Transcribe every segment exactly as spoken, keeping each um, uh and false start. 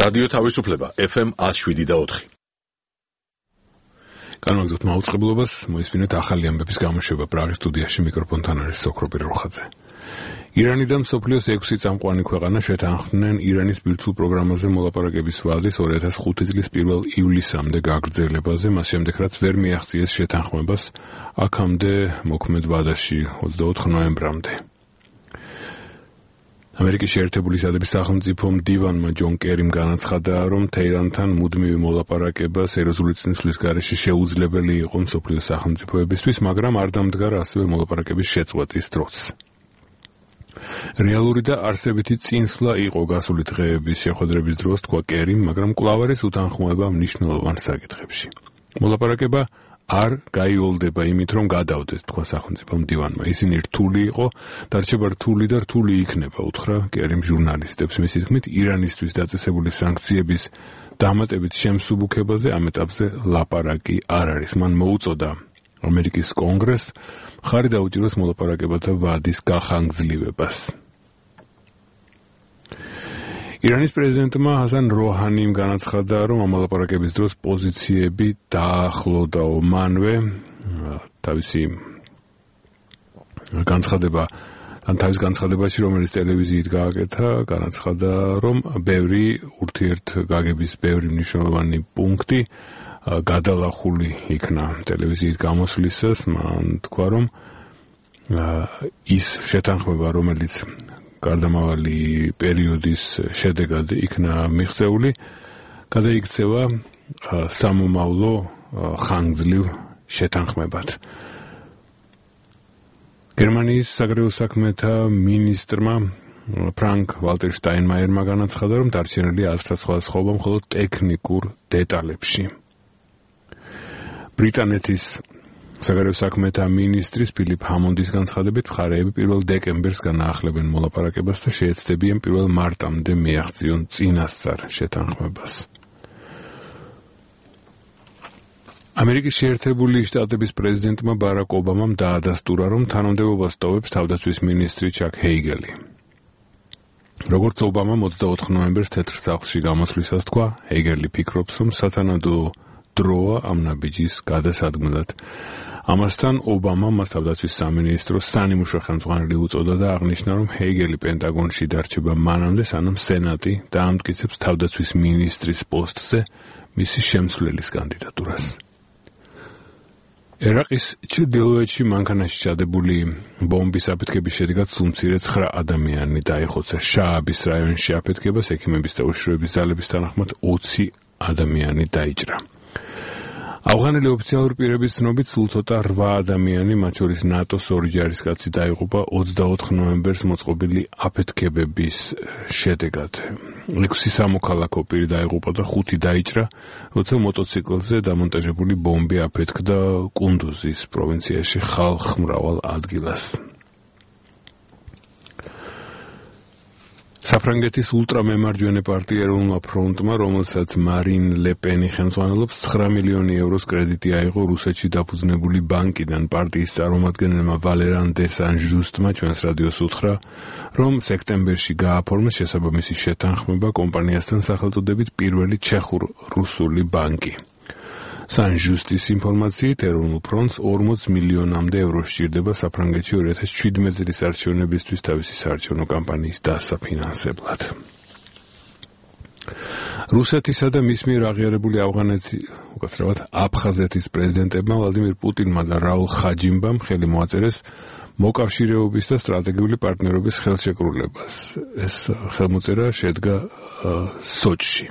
რადიო თავისუფლება ეფ ემ one oh seven და four. განვაგრძობთ მაუწყებლობას, მოისმინეთ ახალი ამბების გამოშვება პრაღის სტუდიაში მიკროფონთან არის სოქრობი როხაძე. ირანი და მსოფლიოს ექვსი წამყვანი ქვეყანა შეთანხმდნენ ირანის ბირთვულ პროგრამაზე მოლაპარაკების ვალის two thousand five წლის პირველ ივლისამდე გაგრძელებაზე, მას შემდეგ რაც ვერ მიაღწიეს შეთანხმებას აქამდე მოქმედ ვადაში twenty-four ნოემბრამდე. ამერიკის შეერთებული შტატების სახელმწიფო მდივანმა ჯონ კერიმ განაცხადა, რომ თეირანთან მუდმივი მოლაპარაკება სერიოზული წინსვლის გარეშე შეუძლებელი იყო მსოფლიოს სახელმწიფოებისთვის, მაგრამ არ დამდგარა ასევე მოლაპარაკების შეწყვეტის დროც. რეალური და არსებითი წინსვლა იყო გასული დღეების შეხვედრების დროს, თქვა კერიმ, მაგრამ კვლავ არის უთანხმოება მნიშვნელოვან საკითხებში. მოლაპარაკება არ გაიოლდება იმით, რომ გადავდეთ, თქვა სახელმწიფო მდივანმა. ისინი რთული იყო, დარჩება რთული და რთული იქნება, უთხრა კერიმ ჟურნალისტებს. მისი თქმით, ირანისთვის დაწესებული სანქციების დამატებით შემსუბუქებაზე ამ ეტაპზე ლაპარაკი არ არის. მან მოუწოდა ამერიკის კონგრესს მხარი დაუჭიროს მოლაპარაკებათა ვადის გახანგრძლივებას. ირანის პრეზიდენტმა ჰასან როჰანიმ განაცხადა, რომ ამ მოლაპარაკების დროს პოზიციები დაახლოვდა. მანვე თავისი განცხადება ან თავის განცხადებაში, რომელიც ტელევიზიით გააკეთა, განაცხადა, რომ ბევრი ურთიერთგაგების ბევრი მნიშვნელოვანი პუნქტი გადალახული იქნა ტელევიზიით გამოსვლისას. მან თქვა, რომ ის შეთანხმება, რომელიც გარდამავალი პერიოდის შედეგად იქნა მიღწეული, გადაიქცევა სამომავლო ხანგრძლივ შეთანხმებად. გერმანიის საგარეო საქმეთა მინისტრმა ფრანკ ვალტერ შტაინმაიერმა განაცხადა, რომ დარჩენილია აზრთა სხვადასხვაობა მხოლოდ ტექნიკურ დეტალებში. ბრიტანეთის საგარეო საქმეთა მინისტრის ფილიპ ჰამონდის განცხადებით, მხარეები პირველ დეკემბერს განაახლებენ მოლაპარაკებას და შეეცდებიან პირველ მარტამდე მიაღწიონ წინასწარ შეთანხმებას. ამერიკის შეერთებული შტატების პრეზიდენტმა ბარაკ ობამამ დაადასტურა, რომ თანამდებობას ტოვებს თავდაცვის მინისტრი ჩაკ ჰეიგელი. როგორც ობამამ twenty-four ნოემბერს თეთრ სახლში გამოსვლისას თქვა, ჰეიგელი ფიქრობს, რომ სათანადო დროა ამ ნაბიჯის გადასადგმად. ამასთან ობამა მას თავდაცვის სამინისტროს სანიმუშო ხელმძღვანელი უწოდა და აღნიშნა, რომ ჰეიგელი პენტაგონში დარჩება მანამდე, სანამ სენატი დაამტკიცებს თავდაცვის მინისტრის პოსტზე მისი შემცვლელის კანდიდატურას. ერაყის ჩრდილოეთში მანქანაში ჩადებული ბომბის აფეთქების შედეგად სულ მცირე nine ადამიანი დაიხოცა. შააბის რაიონში აფეთქებას ექიმების და უშიშროების ძალების თანახმად twenty ადამიანი დაიჭრა. ავღანელი ოფიციალური პირების ცნობით სულ ცოტა eight ადამიანი, მათ შორის ნატოს ორი ჯარისკაცი დაიღუპა twenty-four ნოემბერს მოწყობილი აფეთქებების შედეგად. ექვსი სამოქალაქო პირი დაიღუპა და ხუთი დაიჭრა, როცა მოტოციკლზე დამონტაჟებული ბომბი აფეთქდა კუნდუზის პროვინციაში ხალხმრავალ ადგილას. საფრანგეთის ულტრამემარჯვენე პარტია ეროვნულმა ფრონტმა, რომელსაც მარინ ლე პენი ხელმძღვანელობს, nine მილიონი ევროს კრედიტი აიღო რუსეთში დაფუძნებული ბანკიდან. პარტიის წარმომადგენელმა ვალერან დე სან-ჟუსტმა ჩვენს რადიოს უთხრა, რომ სექტემბერში გააფორმეს შესაბამისი შეთანხმება კომპანიასთან სახელწოდებით პირველი ჩეხურ-რუსული ბანკი. სან-ჟუსტის ინფორმაციით ეროვნულ ფრონტს forty მილიონამდე ევრო სჭირდება საფრანგეთში two thousand seventeen წლის არჩევნებისთვის თავისი საარჩევნო კამპანიის დასაფინანსებლად. რუსეთისა და მის მიერ აღიარებული ავღანეთი, უკაცრავად აფხაზეთის პრეზიდენტებმა ვლადიმირ პუტინმა და რაულ ხაჯიმბამ ხელი მოაწერეს მოკავშირეობის და სტრატეგიული პარტნიორობის ხელშეკრულებას. ეს ხელმოწერა შედგა სოჭში.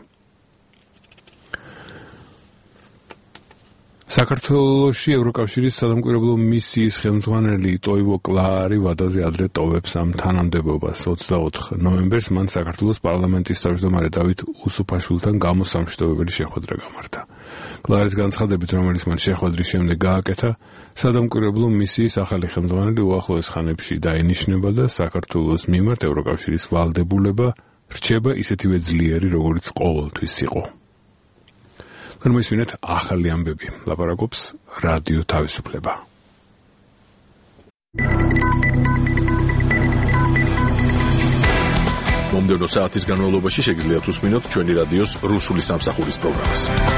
საქართველოში ევროკავშირის სადამკვირვებლო მისიის ხელმძღვანელი ტოივო კლარი ვადაზე ადრე ტოვებს ამ თანამდებობას. twenty-four ნოემბერს მან საქართველოს პარლამენტის თავმჯდომარე დავით უსუფაშვილთან გამოსამშვიდობებელი შეხვედრა გამართა. კლარის განცხადებით, რომელიც მან შეხვედრის შემდეგ გააკეთა, სადამკვირვებლო მისიის ახალი ხელმძღვანელი უახლოეს ხანებში დაინიშნება და საქართველოს მიმართ ევროკავშირის ვალდებულება რჩება ისეთივე ძლიერი, როგორც ყოველთვის იყო. მოისმინეთ ახალი ამბები. ლაპარაკობს რადიო თავისუფლება. მომდევნო საათის განმავლობაში შეგიძლიათ უსმინოთ ჩვენი რადიოს რუსული სამსახურის პროგრამას.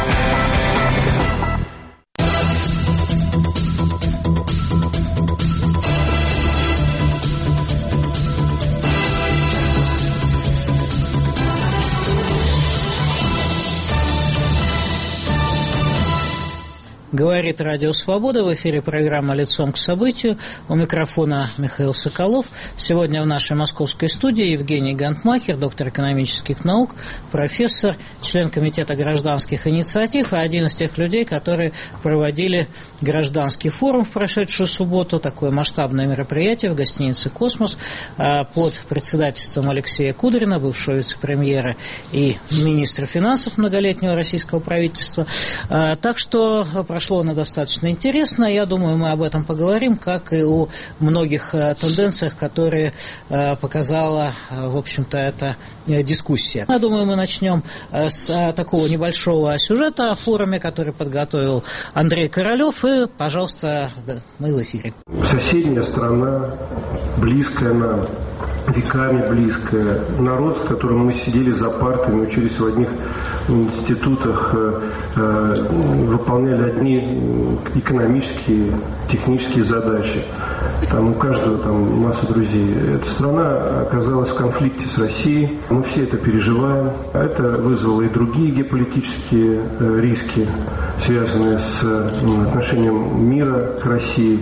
Говорит Радио Свобода, в эфире программа «Лицом к событию». У микрофона Михаил Соколов. Сегодня в нашей московской студии Евгений Гантмахер, доктор экономических наук, профессор, член Комитета гражданских инициатив и один из тех людей, которые проводили гражданский форум в прошедшую субботу, такое масштабное мероприятие в гостинице «Космос» под председательством Алексея Кудрина, бывшего вице-премьера и министра финансов многолетнего российского правительства. Так что прошло оно достаточно интересно. Я думаю, мы об этом поговорим, как и о многих тенденциях, которые показала, в общем-то, эта дискуссия. Я думаю, мы начнем с такого небольшого сюжета о форуме, который подготовил Андрей Королев. И, пожалуйста, мы в эфире. Соседняя страна, близкая нам, веками близкая. Народ, с которым мы сидели за партами, учились в одних институтах, выполняли одни экономические, технические задачи. Там у каждого там масса друзей. Эта страна оказалась в конфликте с Россией. Мы все это переживаем. Это вызвало и другие геополитические риски, связанные с отношением мира к России.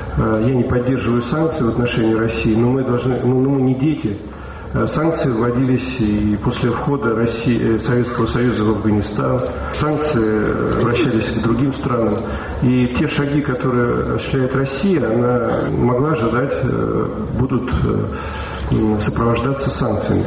Я не поддерживаю санкции в отношении России, но мы должны, ну, мы не дети. Санкции вводились и после входа России, Советского Союза в Афганистан. Санкции обращались к другим странам. И те шаги, которые осуществляет Россия, она могла ожидать, будут сопровождаться санкциями.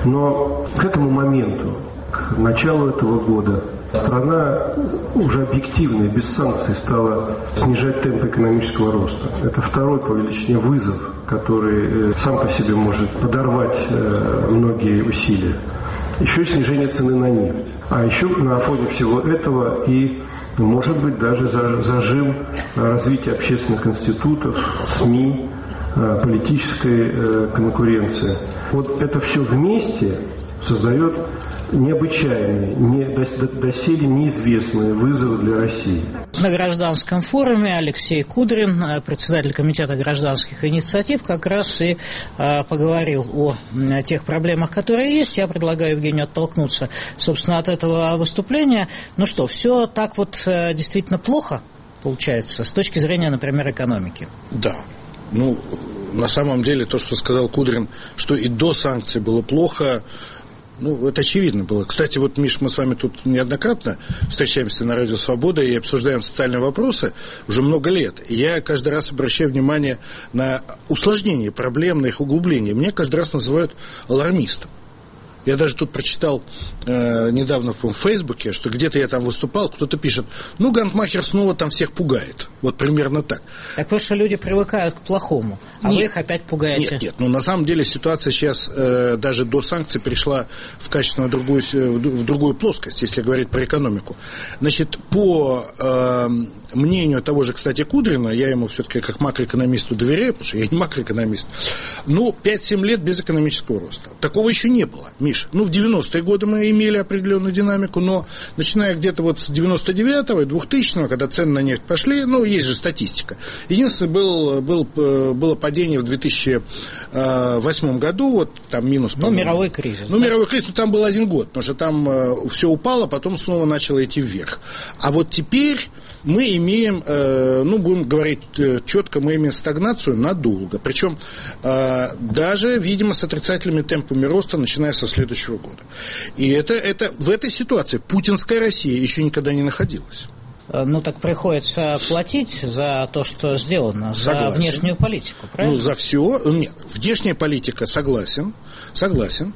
Но к этому моменту, к началу этого года, страна уже объективно и без санкций стала снижать темп экономического роста. Это второй по величине вызов, который сам по себе может подорвать многие усилия. Еще и снижение цены на нефть. А еще на фоне всего этого и, может быть, даже зажим развития общественных институтов, СМИ, политической конкуренции. Вот это все вместе создает необычайные, не, доселе неизвестные вызовы для России. На гражданском форуме Алексей Кудрин, председатель Комитета гражданских инициатив, как раз и а, поговорил о тех проблемах, которые есть. Я предлагаю Евгению оттолкнуться, собственно, от этого выступления. Ну что, все так вот действительно плохо получается с точки зрения, например, экономики? Да. Ну, на самом деле, то, что сказал Кудрин, что и до санкций было плохо, ну, это очевидно было. Кстати, вот, Миш, мы с вами тут неоднократно встречаемся на Радио Свобода и обсуждаем социальные вопросы уже много лет. И я каждый раз обращаю внимание на усложнение проблем, на их углубление. Меня каждый раз называют алармистом. Я даже тут прочитал э, недавно в Фейсбуке, что где-то я там выступал, кто-то пишет, ну, Гантмахер снова там всех пугает. Вот примерно так. Так потому что люди привыкают к плохому, а нет, вы их опять пугаете. Нет, нет, ну, на самом деле ситуация сейчас э, даже до санкций перешла в качественно другую, в другую плоскость, если говорить про экономику. Значит, по э, мнению того же, кстати, Кудрина, я ему все-таки как макроэкономисту доверяю, потому что я не макроэкономист, ну, пять-семь лет без экономического роста. Такого еще не было. Миш, ну, в девяностые годы мы имели определенную динамику, но начиная где-то вот с девяносто девятого и двухтысячного, когда цены на нефть пошли, ну, есть же статистика. Единственное, был, был, было падение в две тысячи восьмом году, вот там минус... Ну, мировой кризис. Ну, да? мировой кризис, ну, там был один год, потому что там э, все упало, потом снова начало идти вверх. А вот теперь мы имеем, э, ну, будем говорить э, четко, мы имеем стагнацию надолго. Причем э, даже, видимо, с отрицательными темпами роста, начиная со следующего года. И это, это в этой ситуации путинская Россия еще никогда не находилась. Ну, так приходится платить за то, что сделано, Согласен. За внешнюю политику, правильно? Ну, за все. Нет, внешняя политика, согласен, согласен.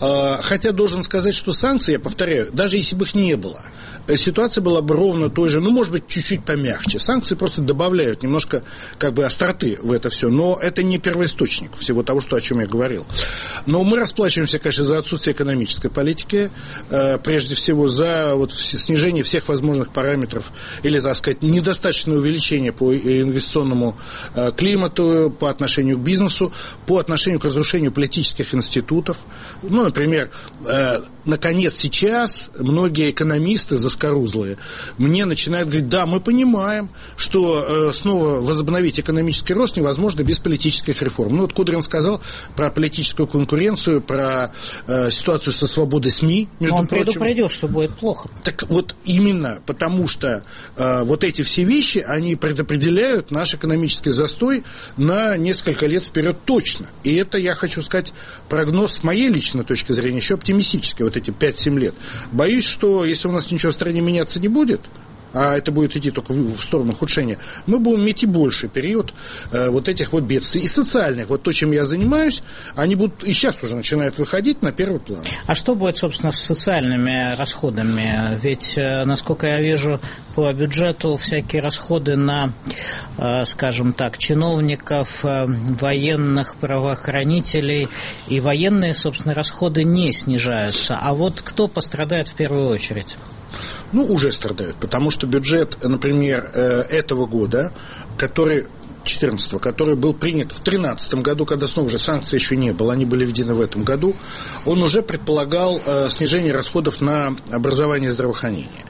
Хотя должен сказать, что санкции, я повторяю, даже если бы их не было, ситуация была бы ровно той же, ну, может быть, чуть-чуть помягче. Санкции просто добавляют немножко, как бы, остроты в это все, но это не первоисточник всего того, что, о чем я говорил. Но мы расплачиваемся, конечно, за отсутствие экономической политики, прежде всего за вот снижение всех возможных параметров или, так сказать, недостаточное увеличение по инвестиционному климату, по отношению к бизнесу, по отношению к разрушению политических институтов. Ну, например, наконец сейчас многие экономисты заскорузлые мне начинают говорить: да, мы понимаем, что снова возобновить экономический рост невозможно без политических реформ. Ну, вот Кудрин сказал про политическую конкуренцию, про э, ситуацию со свободой СМИ, между Он прочим. предупредил, что будет плохо. Так вот именно потому, что э, вот эти все вещи, они предопределяют наш экономический застой на несколько лет вперед точно. И это, я хочу сказать, прогноз с моей личной точки зрения еще оптимистический, вот эти пять-семь лет. Боюсь, что если у нас ничего в стране меняться не будет, а это будет идти только в, в сторону ухудшения, мы будем иметь и больший период э, вот этих вот бедствий. И социальных, вот то, чем я занимаюсь, они будут и сейчас уже начинают выходить на первый план. А что будет, собственно, с социальными расходами? Ведь, насколько я вижу, по бюджету всякие расходы на, э, скажем так, чиновников, э, военных, правоохранителей и военные, собственно, расходы не снижаются. А вот кто пострадает в первую очередь? Ну, уже страдают, потому что бюджет, например, этого года, который четырнадцатого, который был принят в тринадцатом году, когда снова же санкций еще не было, они были введены в этом году, он уже предполагал снижение расходов на образование и здравоохранение.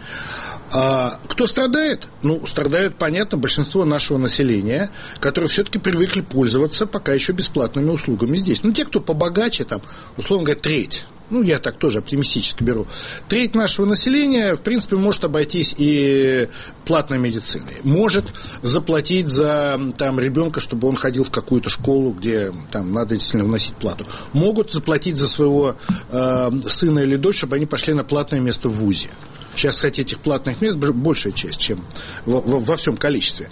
А кто страдает? Ну, страдают, понятно, большинство нашего населения, которые все-таки привыкли пользоваться пока еще бесплатными услугами здесь. Ну, те, кто побогаче, там, условно говоря, треть. Ну, я так тоже оптимистически беру. Треть нашего населения, в принципе, может обойтись и платной медициной. Может заплатить за там, ребенка, чтобы он ходил в какую-то школу, где там, надо действительно вносить плату. Могут заплатить за своего э, сына или дочь, чтобы они пошли на платное место в вузе. Сейчас, кстати, этих платных мест большая часть, чем во, во, во всем количестве.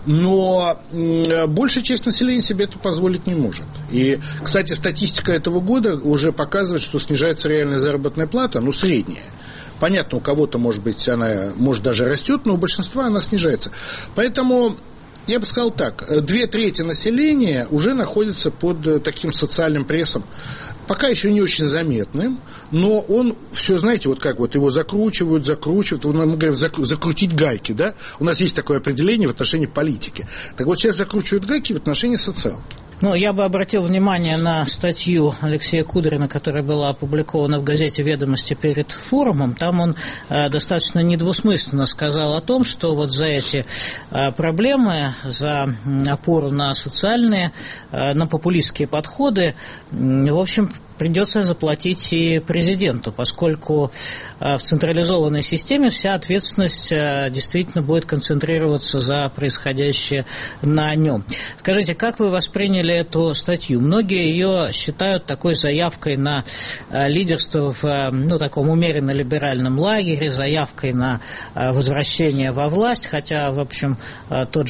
Но э, большая часть населения себе это позволить не может. И, кстати, статистика этого года уже показывает, что снижается реальная заработная плата, ну, средняя. Понятно, у кого-то, может быть, она, может, даже растет, но у большинства она снижается. Поэтому... Я бы сказал так, две трети населения уже находятся под таким социальным прессом, пока еще не очень заметным, но он все, знаете, вот как вот его закручивают, закручивают, мы говорим закрутить гайки, да? У нас есть такое определение в отношении политики. Так вот сейчас закручивают гайки в отношении социалки. Ну, я бы обратил внимание на статью Алексея Кудрина, которая была опубликована в газете «Ведомости» перед форумом. Там он э, достаточно недвусмысленно сказал о том, что вот за эти э, проблемы, за опору на социальные, э, на популистские подходы, э, в общем, придется заплатить и президенту, поскольку в централизованной системе вся ответственность действительно будет концентрироваться за происходящее на нем. Скажите, как вы восприняли эту статью? Многие ее считают такой заявкой на лидерство в ну, таком умеренно-либеральном лагере, заявкой на возвращение во власть, хотя, в общем, тот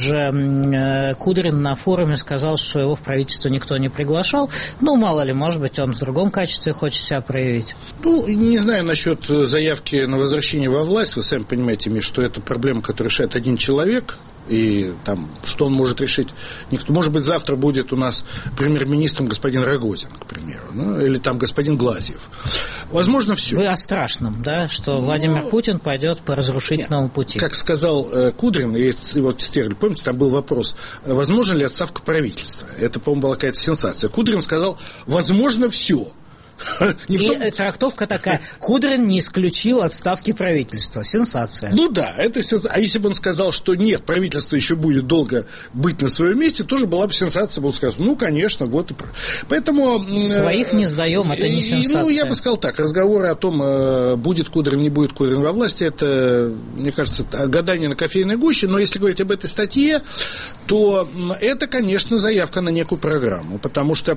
же Кудрин на форуме сказал, что его в правительство никто не приглашал. Ну, мало ли, может быть, он в другом В каком качестве хочет себя проявить? Ну, не знаю насчет заявки на возвращение во власть. Вы сами понимаете, что это проблема, которую решает один человек. И там, что он может решить, никто. Может быть, завтра будет у нас премьер-министром господин Рогозин, к примеру, ну, или там господин Глазьев. Возможно, все. Вы о страшном, да, что ну, Владимир Путин пойдет по разрушительному нет, пути. Как сказал э, Кудрин, и его цитировали, помните, там был вопрос, возможно ли отставка правительства? Это, по-моему, была какая-то сенсация. Кудрин сказал, возможно, все. И том... трактовка такая: Кудрин не исключил отставки правительства. Сенсация. Ну да, это сенсация. А если бы он сказал, что нет, правительство еще будет долго быть на своем месте, тоже была бы сенсация, было сказано, ну, конечно, вот и... Поэтому... Своих не сдаем, это не сенсация. Ну, я бы сказал так, разговоры о том, будет Кудрин, не будет Кудрин во власти, это, мне кажется, гадание на кофейной гуще, но если говорить об этой статье, то это, конечно, заявка на некую программу, потому что,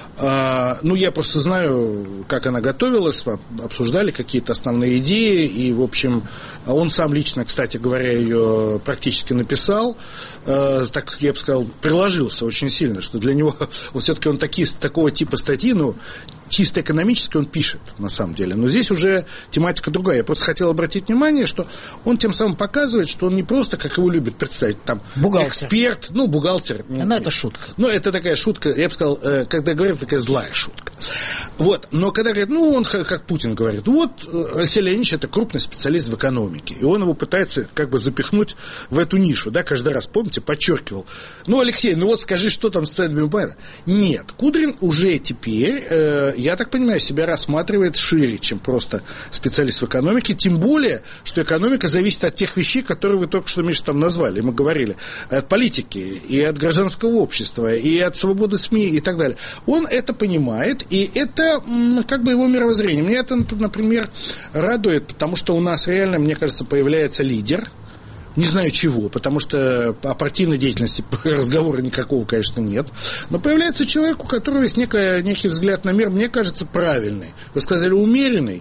ну, я просто знаю, как она готовилась, обсуждали какие-то основные идеи, и, в общем, он сам лично, кстати говоря, ее практически написал, э, так, я бы сказал, приложился очень сильно, что для него, вот все-таки он такие, такого типа статьи, ну, чисто экономически он пишет, на самом деле. Но здесь уже тематика другая. Я просто хотел обратить внимание, что он тем самым показывает, что он не просто, как его любят представить, там, бухгалтер. Эксперт, ну, бухгалтер. Ну, это шутка. Ну, это такая шутка, я бы сказал, когда говорят, такая злая шутка. Вот. Но когда говорят, ну, он, как Путин говорит, вот Алексей Леонидович это крупный специалист в экономике, и он его пытается как бы запихнуть в эту нишу, да, каждый раз, помните, подчеркивал. Ну, Алексей, ну вот скажи, что там с ценными бумагами. Нет, Кудрин уже теперь, э, я так понимаю, себя рассматривает шире, чем просто специалист в экономике, тем более, что экономика зависит от тех вещей, которые вы только что, Миша, там назвали, мы говорили, от политики, и от гражданского общества, и от свободы СМИ, и так далее. Он это понимает, и это как бы его мировоззрение. Мне это, например, радует, потому что у нас реально, мне кажется, появляется лидер. Не знаю чего, потому что о партийной деятельности разговора никакого, конечно, нет. Но появляется человек, у которого есть некая, некий взгляд на мир, мне кажется, правильный. Вы сказали, умеренный.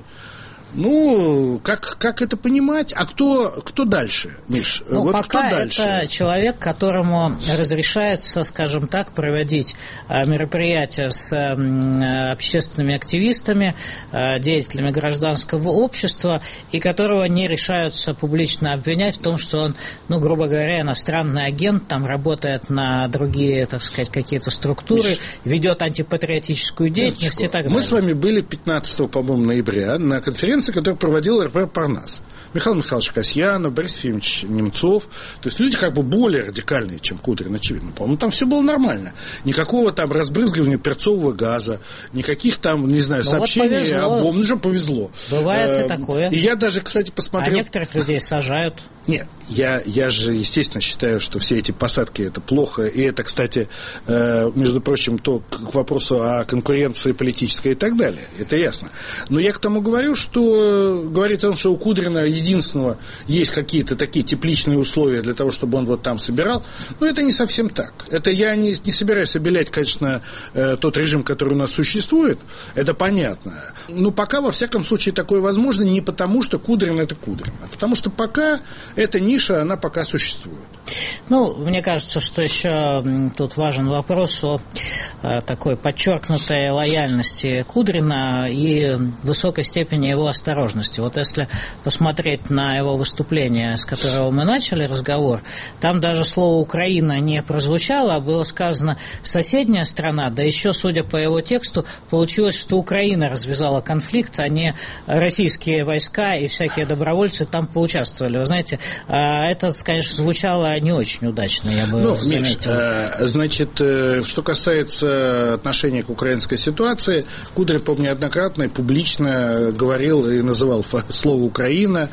Ну, как, как это понимать? А кто, кто дальше, Миш? Ну, вот пока кто дальше? Это человек, которому разрешается, скажем так, проводить мероприятия с общественными активистами, деятелями гражданского общества, и которого не решаются публично обвинять в том, что он, ну, грубо говоря, иностранный агент, там работает на другие, так сказать, какие-то структуры, Миш, ведет антипатриотическую деятельность Мишечко, и так далее. Мы с вами были пятнадцатого, по-моему, ноября на конференции, который проводил эр пэ Парнас. Михаил Михайлович Касьянов, Борис Ефимович Немцов. То есть люди как бы более радикальные, чем Кудрин, очевидно. По-моему, там все было нормально. Никакого там разбрызгивания перцового газа, никаких там, не знаю, ну сообщений вот о бомбе. Ну, что повезло. Бывает и такое. И я даже, кстати, посмотрел... А некоторых людей сажают. Нет, я, я же, естественно, считаю, что все эти посадки – это плохо. И это, кстати, между прочим, то к вопросу о конкуренции политической и так далее. Это ясно. Но я к тому говорю, что говорить о том, что у Кудрина единственного есть какие-то такие тепличные условия для того, чтобы он вот там собирал, ну, это не совсем так. Это я не, не собираюсь обелять, конечно, тот режим, который у нас существует. Это понятно. Но пока, во всяком случае, такое возможно не потому, что Кудрин – это Кудрин, а потому что пока эта ниша, она пока существует. Ну, мне кажется, что еще тут важен вопрос о такой подчеркнутой лояльности Кудрина и высокой степени его осторожности. Вот если посмотреть на его выступление, с которого мы начали разговор, там даже слово «Украина» не прозвучало, а было сказано «соседняя страна», да еще, судя по его тексту, получилось, что Украина развязала конфликт, а не российские войска и всякие добровольцы там поучаствовали. Вы знаете, это, конечно, звучало не очень удачно, я бы ну, заметил. Миш, значит, что касается отношения к украинской ситуации, Кудрин, помню, неоднократно и публично говорил и называл слово «Украина»,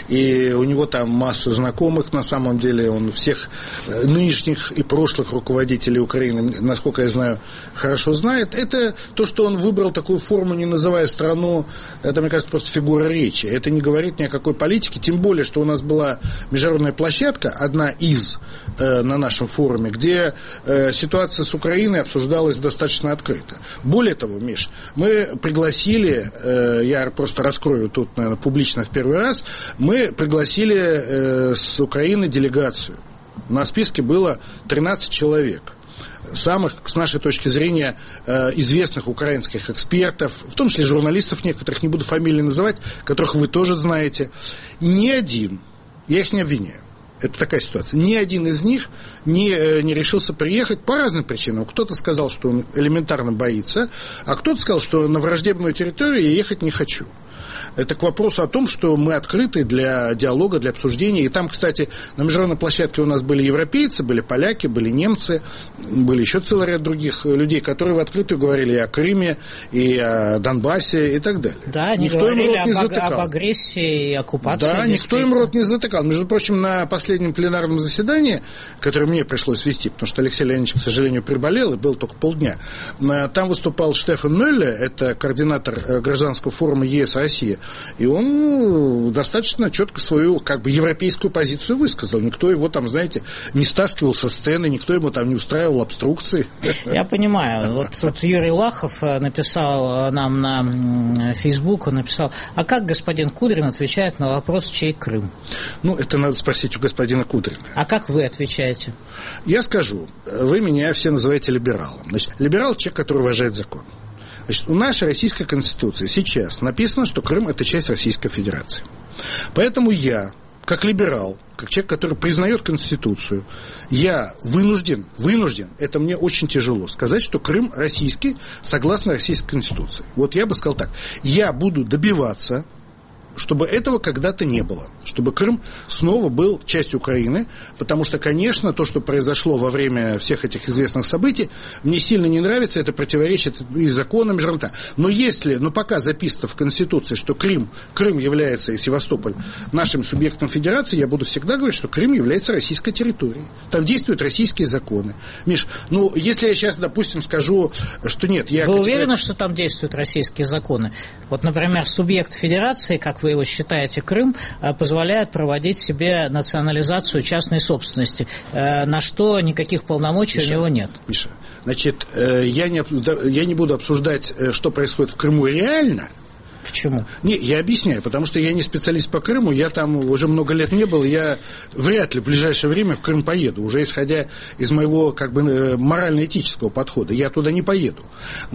и у него там масса знакомых, на самом деле, он всех нынешних и прошлых руководителей Украины, насколько я знаю, хорошо знает. Это то, что он выбрал такую форму, не называя страну, это, мне кажется, просто фигура речи. Это не говорит ни о какой политике, тем более, что у нас была международная площадка, одна из э, на нашем форуме, где э, ситуация с Украиной обсуждалась достаточно открыто. Более того, Миш, мы пригласили, э, я просто раскрою тут, наверное, публично в первый раз, мы пригласили э, с Украины делегацию. На списке было тринадцать человек. Самых, с нашей точки зрения, известных украинских экспертов, в том числе журналистов некоторых, не буду фамилии называть, которых вы тоже знаете. Ни один, я их не обвиняю, это такая ситуация, ни один из них не, не решился приехать по разным причинам. Кто-то сказал, что он элементарно боится, а кто-то сказал, что на враждебную территорию я ехать не хочу. Это к вопросу о том, что мы открыты для диалога, для обсуждения. И там, кстати, на международной площадке у нас были европейцы, были поляки, были немцы, были еще целый ряд других людей, которые в открытую говорили и о Крыме, и о Донбассе, и так далее. Да, они никто говорили им рот не об, затыкал. Об агрессии и оккупации. Да, никто им рот не затыкал. Между прочим, на последнем пленарном заседании, которое мне пришлось вести, потому что Алексей Леонидович, к сожалению, приболел, и был только полдня, там выступал Штефан Мёлле, это координатор гражданского форума ЕС Россия. И он достаточно четко свою как бы европейскую позицию высказал. Никто его там, знаете, не стаскивал со сцены, никто ему там не устраивал обструкции. Я понимаю. Вот тут Юрий Лахов написал нам на Фейсбук, он написал, а как господин Кудрин отвечает на вопрос, чей Крым? Ну, это надо спросить у господина Кудрина. А как вы отвечаете? Я скажу, вы меня все называете либералом. Значит, либерал – человек, который уважает закон. Значит, у нашей Российской Конституции сейчас написано, что Крым – это часть Российской Федерации. Поэтому я, как либерал, как человек, который признает Конституцию, я вынужден, вынужден, это мне очень тяжело, сказать, что Крым российский, согласно Российской Конституции. Вот я бы сказал так, я буду добиваться, чтобы этого когда-то не было, чтобы Крым снова был частью Украины, потому что, конечно, то, что произошло во время всех этих известных событий, мне сильно не нравится, это противоречит и законам, и международным. Но если, но пока записано в Конституции, что Крым, Крым является, и Севастополь, нашим субъектом федерации, я буду всегда говорить, что Крым является российской территорией. Там действуют российские законы. Миш, ну, если я сейчас, допустим, скажу, что нет, я... Вы уверены, что там действуют российские законы? Вот, например, субъект федерации, как вы его считаете, Крым, позволяет проводить себе национализацию частной собственности, на что никаких полномочий Миша, у него нет. Миша, значит, я не, я не буду обсуждать, что происходит в Крыму реально. Почему? Не, я объясняю, потому что я не специалист по Крыму, я там уже много лет не был, я вряд ли в ближайшее время в Крым поеду, уже исходя из моего как бы морально-этического подхода, я туда не поеду.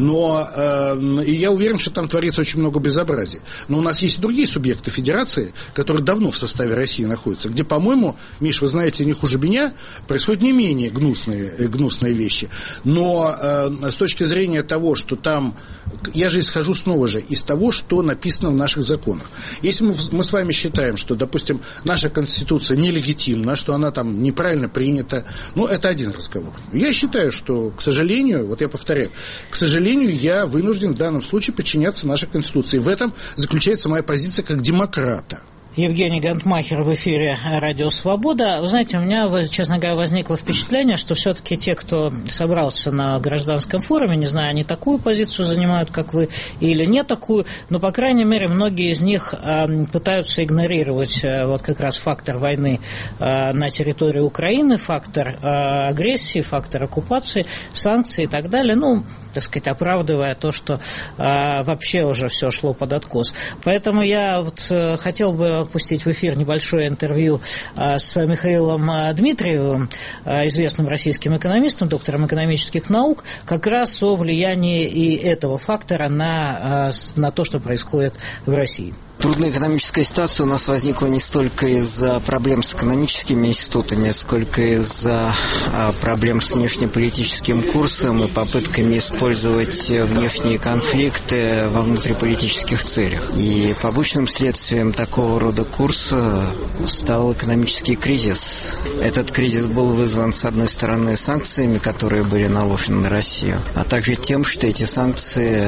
Но э, я уверен, что там творится очень много безобразия. Но у нас есть и другие субъекты федерации, которые давно в составе России находятся, где, по-моему, Миш, вы знаете, не хуже меня, происходят не менее гнусные, гнусные вещи. Но э, с точки зрения того, что там, я же исхожу снова же из того, что написано в наших законах. Если мы, мы с вами считаем, что, допустим, наша Конституция нелегитимна, что она там неправильно принята, ну, это один разговор. Я считаю, что, к сожалению, вот я повторяю, к сожалению, я вынужден в данном случае подчиняться нашей Конституции. В этом заключается моя позиция как демократа. Евгений Гантмахер в эфире «Радио Свобода». Вы знаете, у меня, честно говоря, возникло впечатление, что все-таки те, кто собрался на гражданском форуме, не знаю, они такую позицию занимают, как вы, или не такую, но, по крайней мере, многие из них э, пытаются игнорировать э, вот как раз фактор войны э, на территории Украины, фактор э, агрессии, фактор оккупации, санкций и так далее, ну, так сказать, оправдывая то, что э, вообще уже все шло под откос. Поэтому я вот э, хотел бы пустить в эфир небольшое интервью а, с Михаилом а, Дмитриевым, а, известным российским экономистом, доктором экономических наук, как раз о влиянии и этого фактора на, а, на то, что происходит в России. Трудная экономическая ситуация у нас возникла не столько из-за проблем с экономическими институтами, сколько из-за проблем с внешнеполитическим курсом и попытками использовать внешние конфликты во внутриполитических целях. И побочным следствием такого рода курса стал экономический кризис. Этот кризис был вызван, с одной стороны, санкциями, которые были наложены на Россию, а также тем, что эти санкции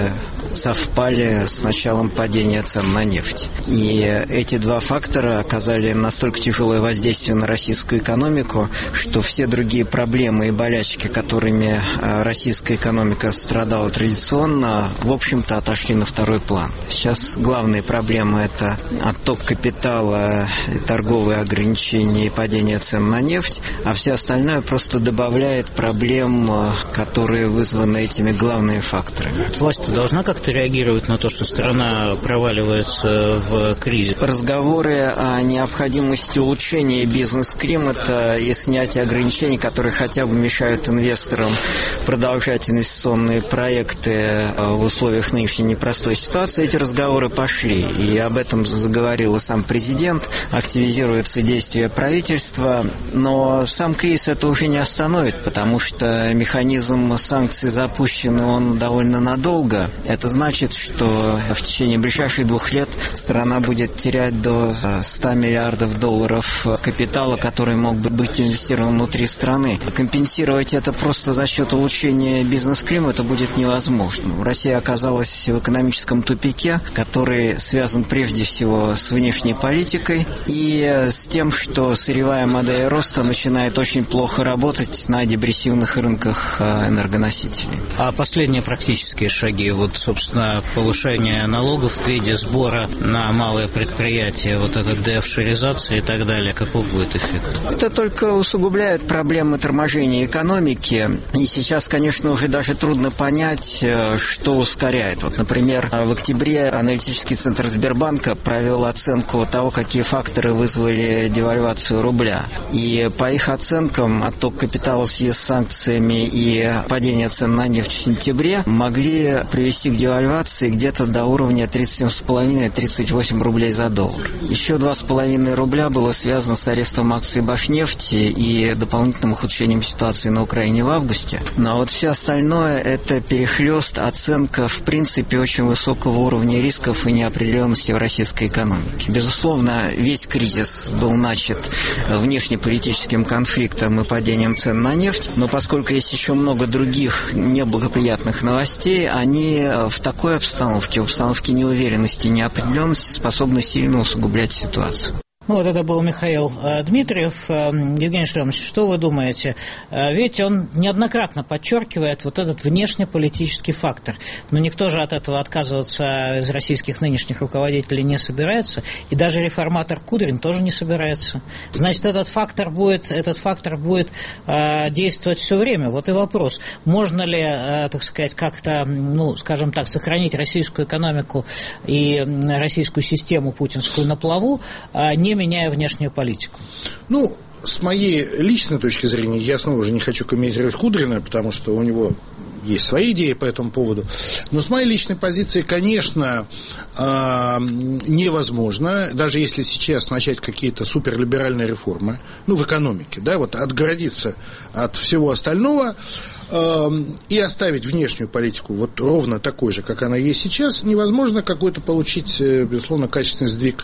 совпали с началом падения цен на нефть. И эти два фактора оказали настолько тяжелое воздействие на российскую экономику, что все другие проблемы и болячки, которыми российская экономика страдала традиционно, в общем-то, отошли на второй план. Сейчас главные проблемы – это отток капитала, торговые ограничения и падение цен на нефть, а все остальное просто добавляет проблем, которые вызваны этими главными факторами. Власть должна как-то реагировать на то, что страна проваливается в кризис? Разговоры о необходимости улучшения бизнес-климата и снятия ограничений, которые хотя бы мешают инвесторам продолжать инвестиционные проекты в условиях нынешней непростой ситуации, эти разговоры пошли. И об этом заговорил и сам президент, активизируются действия правительства, но сам кризис это уже не остановит, потому что механизм санкций запущен, он довольно надолго. Это значит, что в течение ближайших двух лет страна будет терять до ста миллиардов долларов капитала, который мог бы быть инвестирован внутри страны. Компенсировать это просто за счет улучшения бизнес-климата будет невозможно. Россия оказалась в экономическом тупике, который связан прежде всего с внешней политикой и с тем, что сырьевая модель роста начинает очень плохо работать на депрессивных рынках энергоносителей. А последние практические шаги, вот, собственно, повышение налогов в виде сбора на малые предприятия, вот эта деофшоризация и так далее, какой будет эффект? Это только усугубляет проблемы торможения экономики. И сейчас, конечно, уже даже трудно понять, что ускоряет. Вот, например, в октябре аналитический центр Сбербанка провел оценку того, какие факторы вызвали девальвацию рубля. И по их оценкам, отток капитала в связи с санкциями и падение цен на нефть в сентябре могли привести к девальвации девальвации где-то до уровня тридцать семь с половиной - тридцать восемь рублей за доллар. Еще два с половиной рубля было связано с арестом акций Башнефти и дополнительным ухудшением ситуации на Украине в августе. Но вот все остальное – это перехлёст, оценка, в принципе, очень высокого уровня рисков и неопределенности в российской экономике. Безусловно, весь кризис был начат внешнеполитическим конфликтом и падением цен на нефть, но поскольку есть еще много других неблагоприятных новостей, они в такой обстановке, в обстановке неуверенности и неопределенности способны сильно усугублять ситуацию. Ну, вот это был Михаил э, Дмитриев. Э, Евгений Шлемович, что вы думаете? Э, ведь он неоднократно подчеркивает вот этот внешнеполитический фактор. Но никто же от этого отказываться из российских нынешних руководителей не собирается. И даже реформатор Кудрин тоже не собирается. Значит, этот фактор будет, этот фактор будет э, действовать все время. Вот и вопрос, можно ли, э, так сказать, как-то, ну, скажем так, сохранить российскую экономику и российскую систему путинскую на плаву, э, не меняя внешнюю политику? Ну, с моей личной точки зрения, я снова уже не хочу комментировать Кудрина, потому что у него есть свои идеи по этому поводу. Но с моей личной позиции, конечно, невозможно, даже если сейчас начать какие-то суперлиберальные реформы, ну, в экономике, да, вот отгородиться от всего остального и оставить внешнюю политику вот ровно такой же, как она есть сейчас, невозможно какой-то получить, безусловно, качественный сдвиг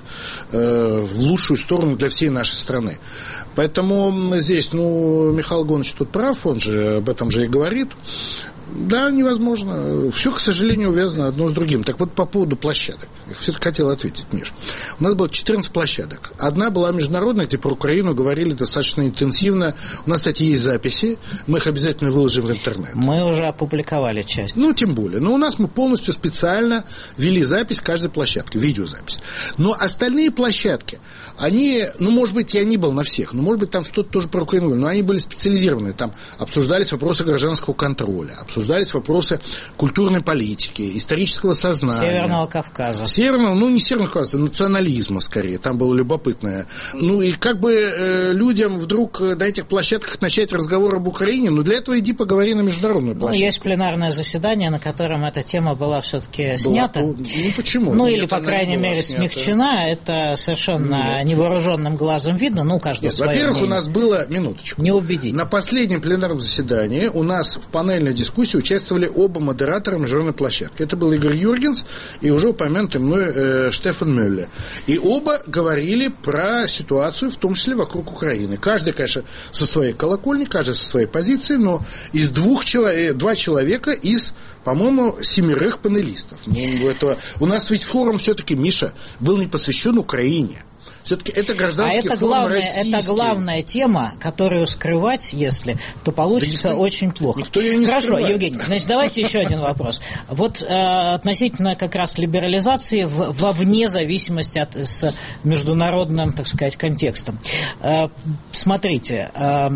в лучшую сторону для всей нашей страны. Поэтому здесь, ну, Михаил Гонович тут прав, он же об этом же и говорит. Да, невозможно. Все, к сожалению, увязано одно с другим. Так вот, по поводу площадок. Я все-таки хотел ответить, Мир. У нас было четырнадцать площадок. Одна была международная, где про Украину говорили достаточно интенсивно. У нас, кстати, есть записи. Мы их обязательно выложим в интернет. Мы уже опубликовали часть. Ну, тем более. Но у нас мы полностью специально вели запись каждой площадки, видеозапись. Но остальные площадки, они, ну, может быть, я не был на всех, но, может быть, там что-то тоже про Украину говорили, но они были специализированные. Там обсуждались вопросы гражданского контроля, обсуждались вопросы культурной политики, исторического сознания. Северного Кавказа. Северного, ну, не Северного Кавказа, национализма, скорее. Там было любопытное. Ну, и как бы э, людям вдруг на этих площадках начать разговор об Украине, ну, для этого иди поговори на международную площадку. Ну, есть пленарное заседание, на котором эта тема была все-таки снята. Ну, почему? Ну, Нет, или, по крайней мере, снята. Смягчена. Это совершенно Нет. невооруженным глазом видно. Ну, каждый свое Во-первых, мнение. У нас было, минуточку. Неубедительно. На последнем пленарном заседании у нас в панельной дискуссии участвовали оба модератора международной площадки. Это был Игорь Юргенс и уже упомянутый мной э, Штефан Мюлле. И оба говорили про ситуацию, в том числе вокруг Украины. Каждый, конечно, со своей колокольни, каждый со своей позиции, но из двух человек, два человека из, по-моему, семерых панелистов. Ну, это, у нас ведь форум все-таки, Миша, был не посвящен Украине. Все-таки это гражданский а это форум главная, российский. Это главная тема, которую скрывать, если, то получится да никто, очень плохо. Никто ее не Хорошо, скрывает. Евгений, значит, давайте еще один вопрос. Вот э, относительно как раз либерализации в, во вне зависимости от, с международным, так сказать, контекстом. Э, смотрите, э,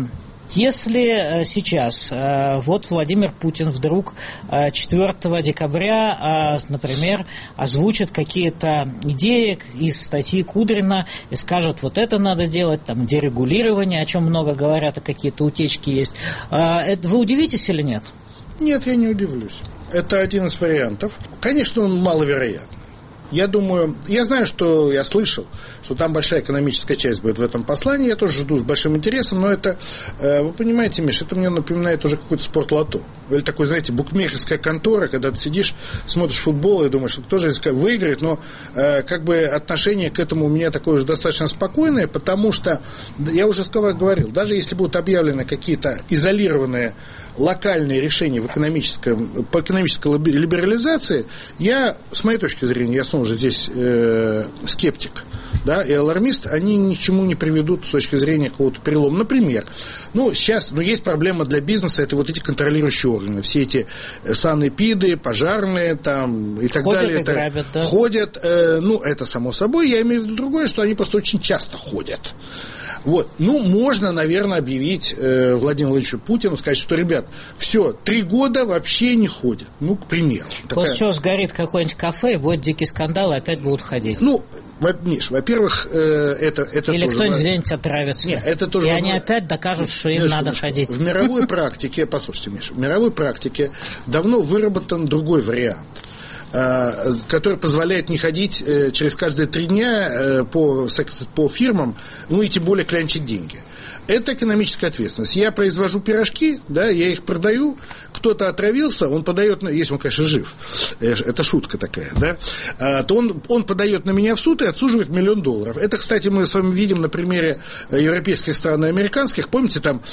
если сейчас вот Владимир Путин вдруг четвёртого декабря, например, озвучит какие-то идеи из статьи Кудрина и скажет, вот это надо делать, там, дерегулирование, о чем много говорят, а какие-то утечки есть, вы удивитесь или нет? Нет, я не удивлюсь. Это один из вариантов. Конечно, он маловероятный. Я думаю, я знаю, что я слышал, что там большая экономическая часть будет в этом послании, я тоже жду с большим интересом, но это, вы понимаете, Миш, это мне напоминает уже какой-то спортлото. Или такой, знаете, букмекерская контора, когда ты сидишь, смотришь футбол и думаешь, что кто же выиграет, но как бы отношение к этому у меня такое уже достаточно спокойное, потому что, я уже говорил, даже если будут объявлены какие-то изолированные локальные решения в экономическом, по экономической либерализации, я, с моей точки зрения, я снова же здесь э, скептик, да, и алармист, они ни к чему не приведут с точки зрения какого-то перелома. Например, ну, сейчас, ну, есть проблема для бизнеса, это вот эти контролирующие органы, все эти санэпиды, пожарные, там, и так ходят далее. И грабят, да? Ходят, э, ну, это само собой, я имею в виду другое, что они просто очень часто ходят. Вот. Ну, можно, наверное, объявить э, Владимиру Владимировичу Путину, сказать, что, ребят, все, три года вообще не ходят. Ну, к примеру. Такая... Вот что, сгорит какое-нибудь кафе, будет дикий скандал, и опять будут ходить. Ну, Миш, во-первых, э, это, это Или тоже... кто-нибудь где-нибудь отравится. Нет, это тоже... И они опять докажут, что им Миш, надо Миш, ходить. В мировой практике, послушайте, Миш, в мировой практике давно выработан другой вариант. который позволяет не ходить через каждые три дня по, по фирмам, ну и тем более клянчить деньги. Это экономическая ответственность. Я произвожу пирожки, да, я их продаю, кто-то отравился, он подает, если он, конечно, жив, это шутка такая, да, то он, он подает на меня в суд и отсуживает миллион долларов. Это, кстати, мы с вами видим на примере европейских стран и американских. Помните, там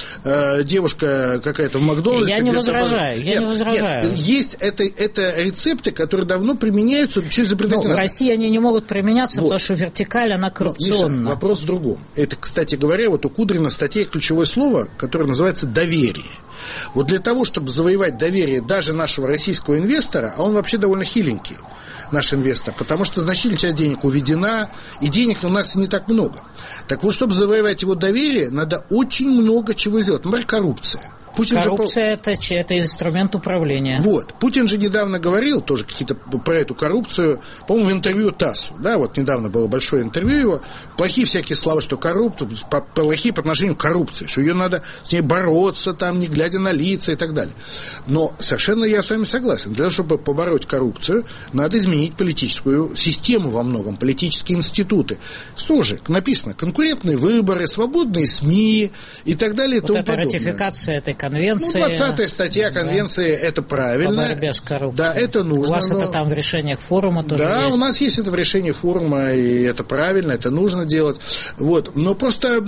девушка какая-то в Макдональдсе. Я не возражаю, я нет, не возражаю. Нет, есть это, это рецепты, которые давно применяются через изобретательность. Ну, в России они не могут применяться, вот. Потому что вертикаль, она коррупционна. Миша, вопрос в другом. Это, кстати говоря, вот у Кудрина в статье ключевое слово, которое называется доверие. Вот для того, чтобы завоевать доверие даже нашего российского инвестора, а он вообще довольно хиленький, наш инвестор, потому что значительная часть денег уведена, и денег у нас не так много. Так вот, чтобы завоевать его доверие, надо очень много чего сделать. Например, коррупция. Путин Коррупция же... это, это инструмент управления. Вот. Путин же недавно говорил тоже какие-то про эту коррупцию, по-моему, в интервью ТАССу. Да, вот недавно было большое интервью его. Плохие всякие слова, что коррупция, плохие по отношению к коррупции, что ее надо с ней бороться, там, не глядя на лица и так далее. Но совершенно я с вами согласен. Для того, чтобы побороть коррупцию, надо изменить политическую систему во многом, политические институты. Что же, написано, конкурентные выборы, свободные СМИ и так далее и вот тому это подобное. Ратификация этой конвенции. Ну, двадцатая статья конвенции, да, это правильно. По борьбе с коррупцией. Да, это нужно. У вас но... это там в решениях форума тоже да, есть? Да, у нас есть это в решении форума, и это правильно, это нужно делать. Вот. Но просто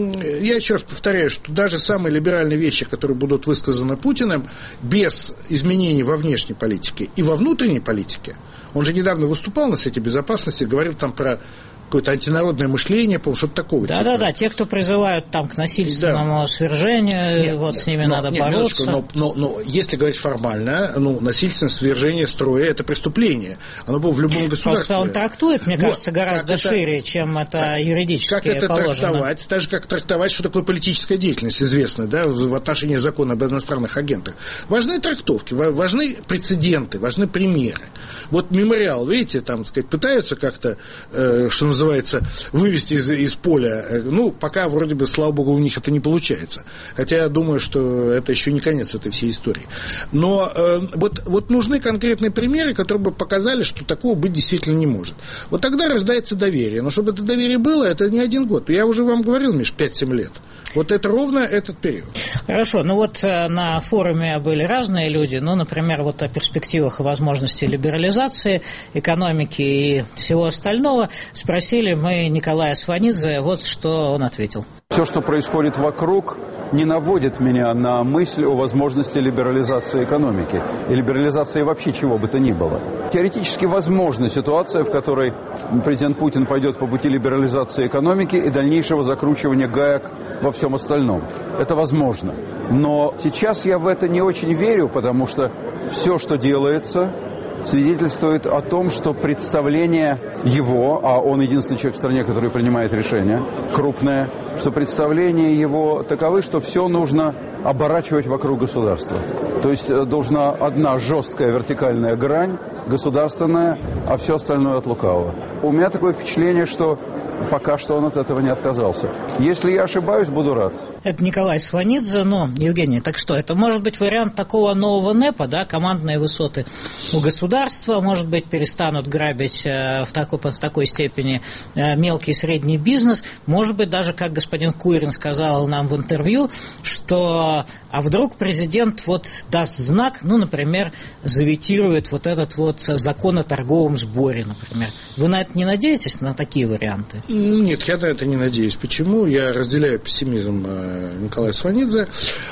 я еще раз повторяю, что даже самые либеральные вещи, которые будут высказаны Путиным, без изменений во внешней политике и во внутренней политике, он же недавно выступал на Совете Безопасности, говорил там про какое-то антинародное мышление, по-моему, что-то такого. Да, типа. да, да, те, кто призывают там к насильственному да. свержению, нет, вот нет, с ними но, надо нет, бороться. Но, но, но если говорить формально, ну, насильственное свержение строя – это преступление. Оно было в любом государстве. Просто он трактует, мне вот, кажется, гораздо шире, это, чем это как, юридически как это положено. Трактовать, так же, как трактовать, что такое политическая деятельность, известная, да, в отношении закона об иностранных агентах. Важны трактовки, важны прецеденты, важны примеры. Вот мемориал, видите, там, так сказать, пытаются как-то, э, что называется, называется, вывести из, из поля. Ну, пока, вроде бы, слава богу, у них это не получается. Хотя я думаю, что это еще не конец этой всей истории. Но э, вот, вот нужны конкретные примеры, которые бы показали, что такого быть действительно не может. Вот тогда рождается доверие. Но чтобы это доверие было, это не один год. Я уже вам говорил, Миш, пять-семь лет. Вот это ровно этот период. Хорошо, ну вот на форуме были разные люди, ну, например, вот о перспективах и возможности либерализации экономики и всего остального спросили мы Николая Сванидзе, вот что он ответил. Все, что происходит вокруг, не наводит меня на мысль о возможности либерализации экономики и либерализации вообще чего бы то ни было. Теоретически возможна ситуация, в которой президент Путин пойдет по пути либерализации экономики и дальнейшего закручивания гаек во всем остальном. Это возможно. Но сейчас я в это не очень верю, потому что все, что делается, свидетельствует о том, что представление его, а он единственный человек в стране, который принимает решения, крупное, что представления его таковы, что все нужно оборачивать вокруг государства. То есть должна одна жесткая вертикальная грань, государственная, а все остальное от лукавого. У меня такое впечатление, что пока что он от этого не отказался. Если я ошибаюсь, буду рад. Это Николай Сванидзе, ну, Евгений, так что, это может быть вариант такого нового НЭПа, да, командные высоты у государства, может быть, перестанут грабить э, в, такой, в такой степени э, мелкий и средний бизнес, может быть, даже, как господин Курин сказал нам в интервью, что, а вдруг президент вот даст знак, ну, например, заветирует вот этот вот закон о торговом сборе, например. Вы на это не надеетесь, на такие варианты? Нет, я на это не надеюсь. Почему? Я разделяю пессимизм Николая Сванидзе.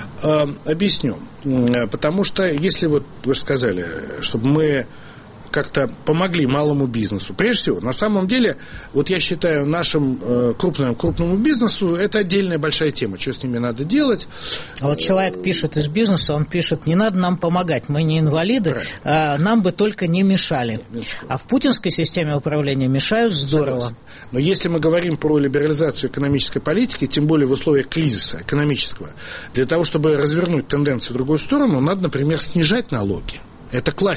Объясню. Потому что, если вот вы же сказали, чтобы мы как-то помогли малому бизнесу. Прежде всего, на самом деле, вот я считаю, нашему э, крупному, крупному бизнесу это отдельная большая тема, что с ними надо делать. А вот человек пишет из бизнеса, он пишет, не надо нам помогать, мы не инвалиды, э, нам бы только не мешали. А в путинской системе управления мешают здорово. Согласен. Но если мы говорим про либерализацию экономической политики, тем более в условиях кризиса экономического, для того, чтобы развернуть тенденцию в другую сторону, надо, например, снижать налоги. Это классика.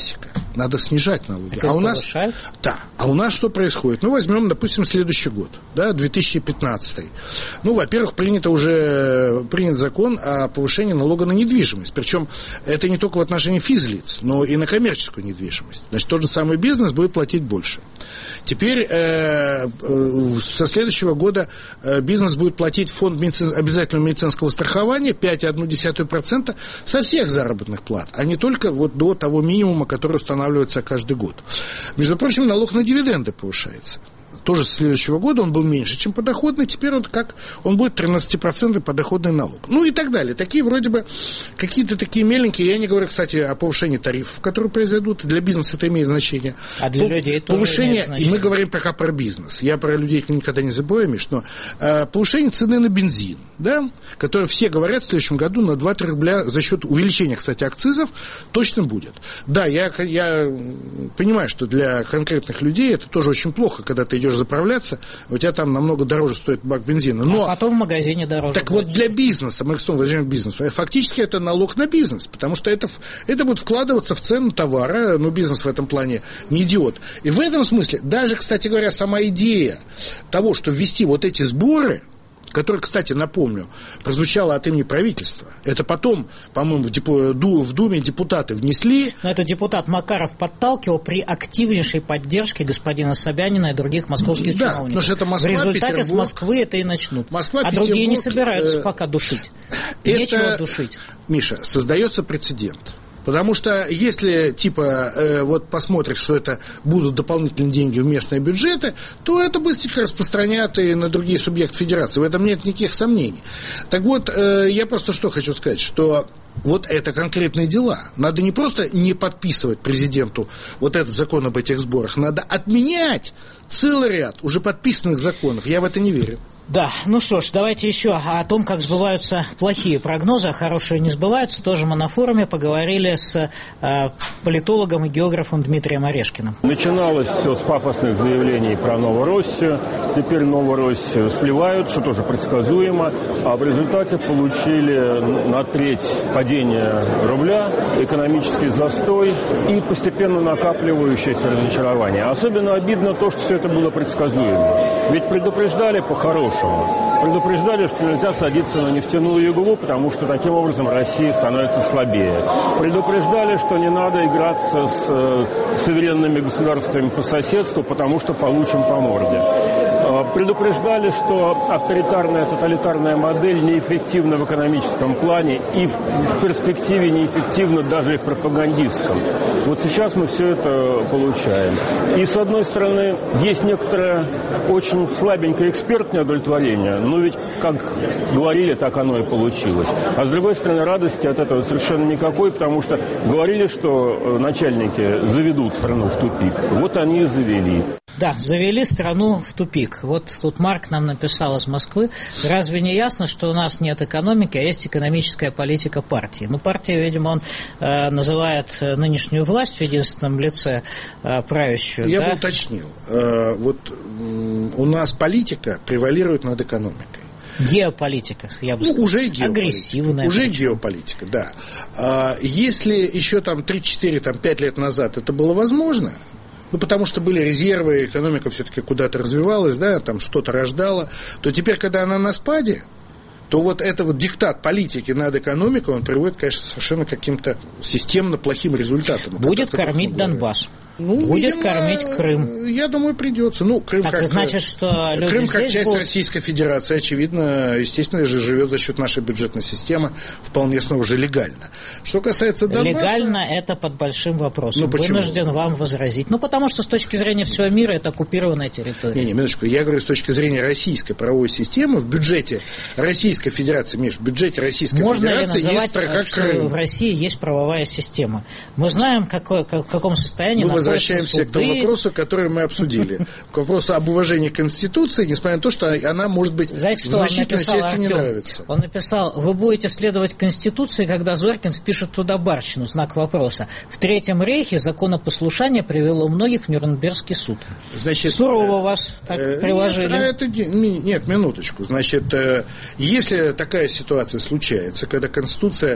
надо снижать налоги. Так а у нас, повышают? да, а у нас что происходит? Ну, возьмем, допустим, следующий год, да, две тысячи пятнадцатый. Ну, во-первых, принято уже, принят закон о повышении налога на недвижимость. Причем это не только в отношении физлиц, но и на коммерческую недвижимость. Значит, тот же самый бизнес будет платить больше. Теперь э, э, со следующего года э, бизнес будет платить фонд медици... обязательного медицинского страхования пять целых одна десятая процента со всех заработных плат, а не только вот до того минимума, который устанавливается каждый год. Между прочим, налог на дивиденды повышается. Тоже с следующего года он был меньше, чем подоходный, теперь он как он будет тринадцатипроцентный подоходный налог. Ну и так далее. Такие вроде бы какие-то такие меленькие. Я не говорю, кстати, о повышении тарифов, которые произойдут. Для бизнеса это имеет значение. А для По- людей тоже повышение, имеет значение. И мы говорим пока про бизнес. Я про людей никогда не забываю, Миш, но э, повышение цены на бензин, да, которое все говорят в следующем году на два-три рубля за счет увеличения, кстати, акцизов, точно будет. Да, я, я понимаю, что для конкретных людей это тоже очень плохо, когда ты идешь заправляться, у тебя там намного дороже стоит бак бензина. Но, а потом в магазине дороже. Так будет. Вот для бизнеса, мы снова возьмем бизнес, фактически это налог на бизнес, потому что это, это будет вкладываться в цену товара, но бизнес в этом плане не идиот. И в этом смысле, даже, кстати говоря, сама идея того, что ввести вот эти сборы, который, кстати, напомню, прозвучало от имени правительства. Это потом, по-моему, в, депу, в Думе депутаты внесли. Но это депутат Макаров подталкивал при активнейшей поддержке господина Собянина и других московских да, чиновников. Это Москва, в результате Петербург, с Москвы это и начнут. Москва, а другие не собираются э, пока душить. Это, нечего душить. Миша, создается прецедент. Потому что если, типа, э, вот посмотришь, что это будут дополнительные деньги в местные бюджеты, то это быстренько распространят и на другие субъекты федерации. В этом нет никаких сомнений. Так вот, э, я просто что хочу сказать, что вот это конкретные дела. Надо не просто не подписывать президенту вот этот закон об этих сборах, надо отменять целый ряд уже подписанных законов. Я в это не верю. Да, ну что ж, давайте еще о том, как сбываются плохие прогнозы, а хорошие не сбываются. Тоже мы на форуме поговорили с э, политологом и географом Дмитрием Орешкиным. Начиналось все с пафосных заявлений про Новороссию. Теперь Новороссию сливают, что тоже предсказуемо. А в результате получили на треть падение рубля, экономический застой и постепенно накапливающееся разочарование. Особенно обидно то, что все это было предсказуемо. Ведь предупреждали по-хорошему. Предупреждали, что нельзя садиться на нефтяную иглу, потому что таким образом Россия становится слабее. Предупреждали, что не надо играться с э, суверенными государствами по соседству, потому что получим по морде. Э, предупреждали, что авторитарная, тоталитарная модель неэффективна в экономическом плане и в, в перспективе неэффективна даже и в пропагандистском. Вот сейчас мы все это получаем. И с одной стороны, есть некоторое очень слабенькое экспертное удовлетворение, но ведь как говорили, так оно и получилось. А с другой стороны, радости от этого совершенно никакой, потому что говорили, что начальники заведут страну в тупик. Вот они и завели. Да, завели страну в тупик. Вот тут Марк нам написал из Москвы. Разве не ясно, что у нас нет экономики, а есть экономическая политика партии? Ну, партия, видимо, он э, называет нынешнюю власть в единственном лице э, правящую. Я да? бы уточнил. Э, вот э, у нас политика превалирует над экономикой. Геополитика, я бы ну, сказал. Уже геополитика. Агрессивная. Уже причем. геополитика, да. А, если еще там три-четыре-пять лет назад это было возможно, ну, потому что были резервы, экономика все-таки куда-то развивалась, да, там что-то рождала, то теперь, когда она на спаде, то вот это вот диктат политики над экономикой, он приводит, конечно, совершенно к каким-то системно плохим результатам. Будет кормить Донбасс. Ну, будет видимо, кормить Крым. Я думаю, придется. Ну, Крым так как, значит, что люди Крым как здесь часть будут... Российской Федерации, очевидно, естественно, же живет за счет нашей бюджетной системы вполне снова же легально. Что касается Донбасса... Легально это под большим вопросом. Ну, почему? Вынужден вам возразить. Ну, потому что с точки зрения всего мира это оккупированная территория. Не-не, минуточку. Я говорю с точки зрения российской правовой системы. В бюджете Российской Федерации, Миш, в бюджете Российской Можно Федерации ли называть, есть строка что Крым. в России есть правовая система? Мы знаем, какое, в каком состоянии мы находятся возвращаемся суды. к тому вопросу, который мы обсудили. К вопросу об уважении Конституции, несмотря на то, что она, может быть, Знаете, что в значительной он написал, части не Артем? нравится. Он написал: вы будете следовать Конституции, когда Зорькин впишет туда барщину, знак вопроса. В Третьем рейхе законопослушание привело многих в Нюрнбергский суд. Значит, Сурово вас так э, приложили. Нет, это, нет, минуточку. Значит, э, если такая ситуация случается, когда Конституция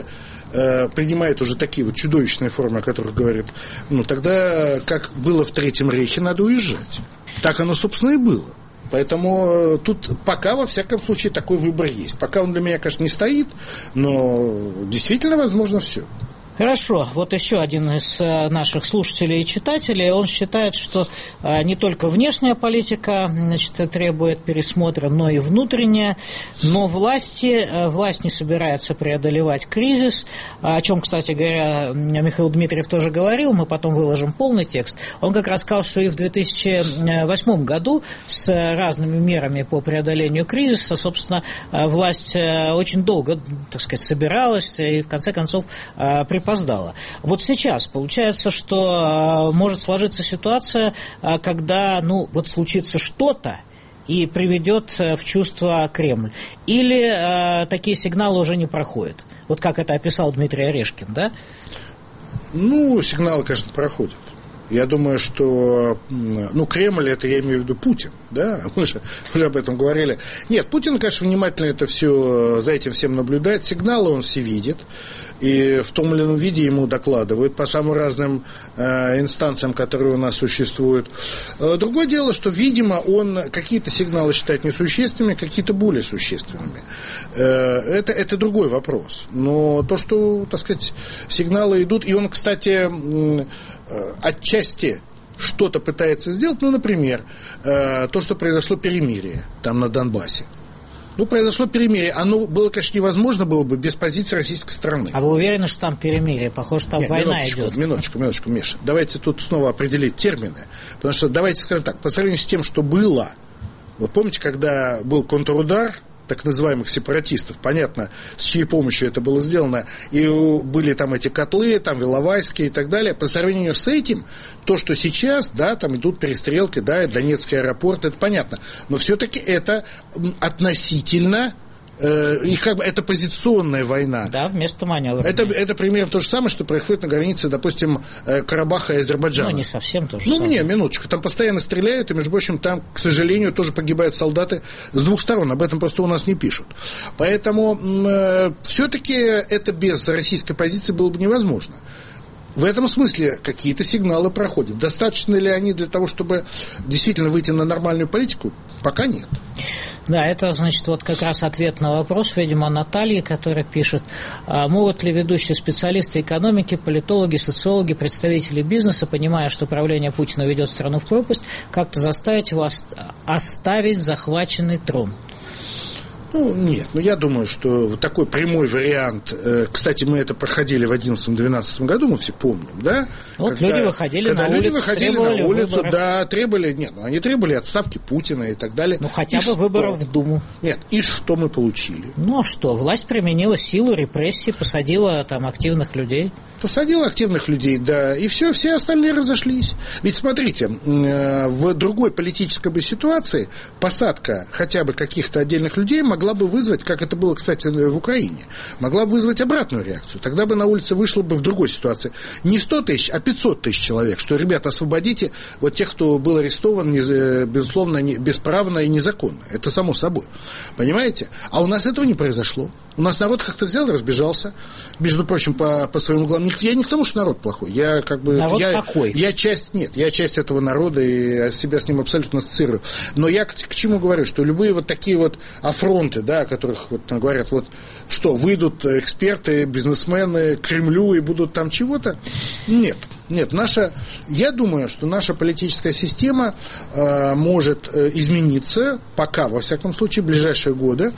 э, принимает уже такие вот чудовищные формы, о которых говорит, ну, тогда, как было в Третьем Рейхе, надо уезжать. Так оно, собственно, и было. Поэтому тут пока, во всяком случае, такой выбор есть. Пока он для меня, конечно, не стоит, но действительно возможно все. Хорошо. Вот еще один из наших слушателей и читателей, он считает, что не только внешняя политика, значит, требует пересмотра, но и внутренняя. Но власти, власть не собирается преодолевать кризис, о чем, кстати говоря, Михаил Дмитриев тоже говорил, мы потом выложим полный текст. Он как раз сказал, что и в две тысячи восьмом году с разными мерами по преодолению кризиса, собственно, власть очень долго, так сказать, собиралась и в конце концов приподнялась. Опоздала. Вот сейчас получается, что э, может сложиться ситуация, э, когда, ну, вот случится что-то и приведет э, в чувство Кремль. Или э, такие сигналы уже не проходят. Вот как это описал Дмитрий Орешкин, да? Ну, сигналы, конечно, проходят. Я думаю, что, ну, Кремль, это я имею в виду Путин, да, мы же уже об этом говорили. Нет, Путин, конечно, внимательно это все, за этим всем наблюдает, сигналы он все видит, и в том или ином виде ему докладывают по самым разным э, инстанциям, которые у нас существуют. Другое дело, что, видимо, он какие-то сигналы считает несущественными, какие-то более существенными. Э, это, это другой вопрос. Но то, что, так сказать, сигналы идут, и он, кстати, э, отчасти что-то пытается сделать, ну, например, э, то, что произошло перемирие там на Донбассе. Ну, произошло перемирие. Оно было, конечно, невозможно было бы без позиции российской стороны. А вы уверены, что там перемирие? Похоже, там Нет, война минуточку, идет. Минуточку, минуточку, Миша. Давайте тут снова определить термины. Потому что, давайте скажем так, по сравнению с тем, что было, вот помните, когда был контрудар так называемых сепаратистов, понятно, с чьей помощью это было сделано, и были там эти котлы, там Иловайские и так далее, по сравнению с этим, то, что сейчас, да, там идут перестрелки, да, Донецкий аэропорт, это понятно, но все-таки это относительно, э, и как бы это позиционная война. Да, вместо маневра. Это, это примерно то же самое, что происходит на границе, допустим, Карабаха и Азербайджана. Ну, не совсем то же ну, самое. Ну, не, минуточку, там постоянно стреляют, и, между прочим, там, к сожалению, тоже погибают солдаты с двух сторон, об этом просто у нас не пишут. Поэтому э, все-таки это без российской позиции было бы невозможно. В этом смысле какие-то сигналы проходят. Достаточно ли они для того, чтобы действительно выйти на нормальную политику? Пока нет. Да, это, значит, вот как раз ответ на вопрос, видимо, Натальи, которая пишет, могут ли ведущие специалисты экономики, политологи, социологи, представители бизнеса, понимая, что правление Путина ведет страну в пропасть, как-то заставить его оставить захваченный трон? Ну, нет, ну я думаю, что вот такой прямой вариант, э, кстати, мы это проходили в одиннадцатом-двенадцатом году, мы все помним, да? Вот когда, люди выходили когда на люди улицу, выходили требовали на улицу, выборов. Да, требовали, нет, ну они требовали отставки Путина и так далее. Ну, хотя и бы что? выборов в Думу. Нет, и что мы получили? Ну, а что, власть применила силу, репрессии, посадила там активных людей. Посадила активных людей, да, и все, все остальные разошлись. Ведь смотрите, в другой политической бы ситуации посадка хотя бы каких-то отдельных людей могла бы вызвать, как это было, кстати, в Украине, могла бы вызвать обратную реакцию. Тогда бы на улице вышло бы в другой ситуации не сто тысяч, а пятьсот тысяч человек, что, ребята, освободите вот тех, кто был арестован, безусловно, бесправно и незаконно. Это само собой. Понимаете? А у нас этого не произошло. У нас народ как-то взял и разбежался, между прочим, по, по своим углам. Я не к тому, что народ плохой. Я как бы... Народ я, какой? Я часть... Нет, я часть этого народа и себя с ним абсолютно ассоциирую. Но я к, к чему говорю, что любые вот такие вот афронты, да, о которых вот, там говорят, вот что, выйдут эксперты, бизнесмены к Кремлю и будут там чего-то? Нет. Нет, наша, я думаю, что наша политическая система э, может э, измениться, пока, во всяком случае, в ближайшие годы,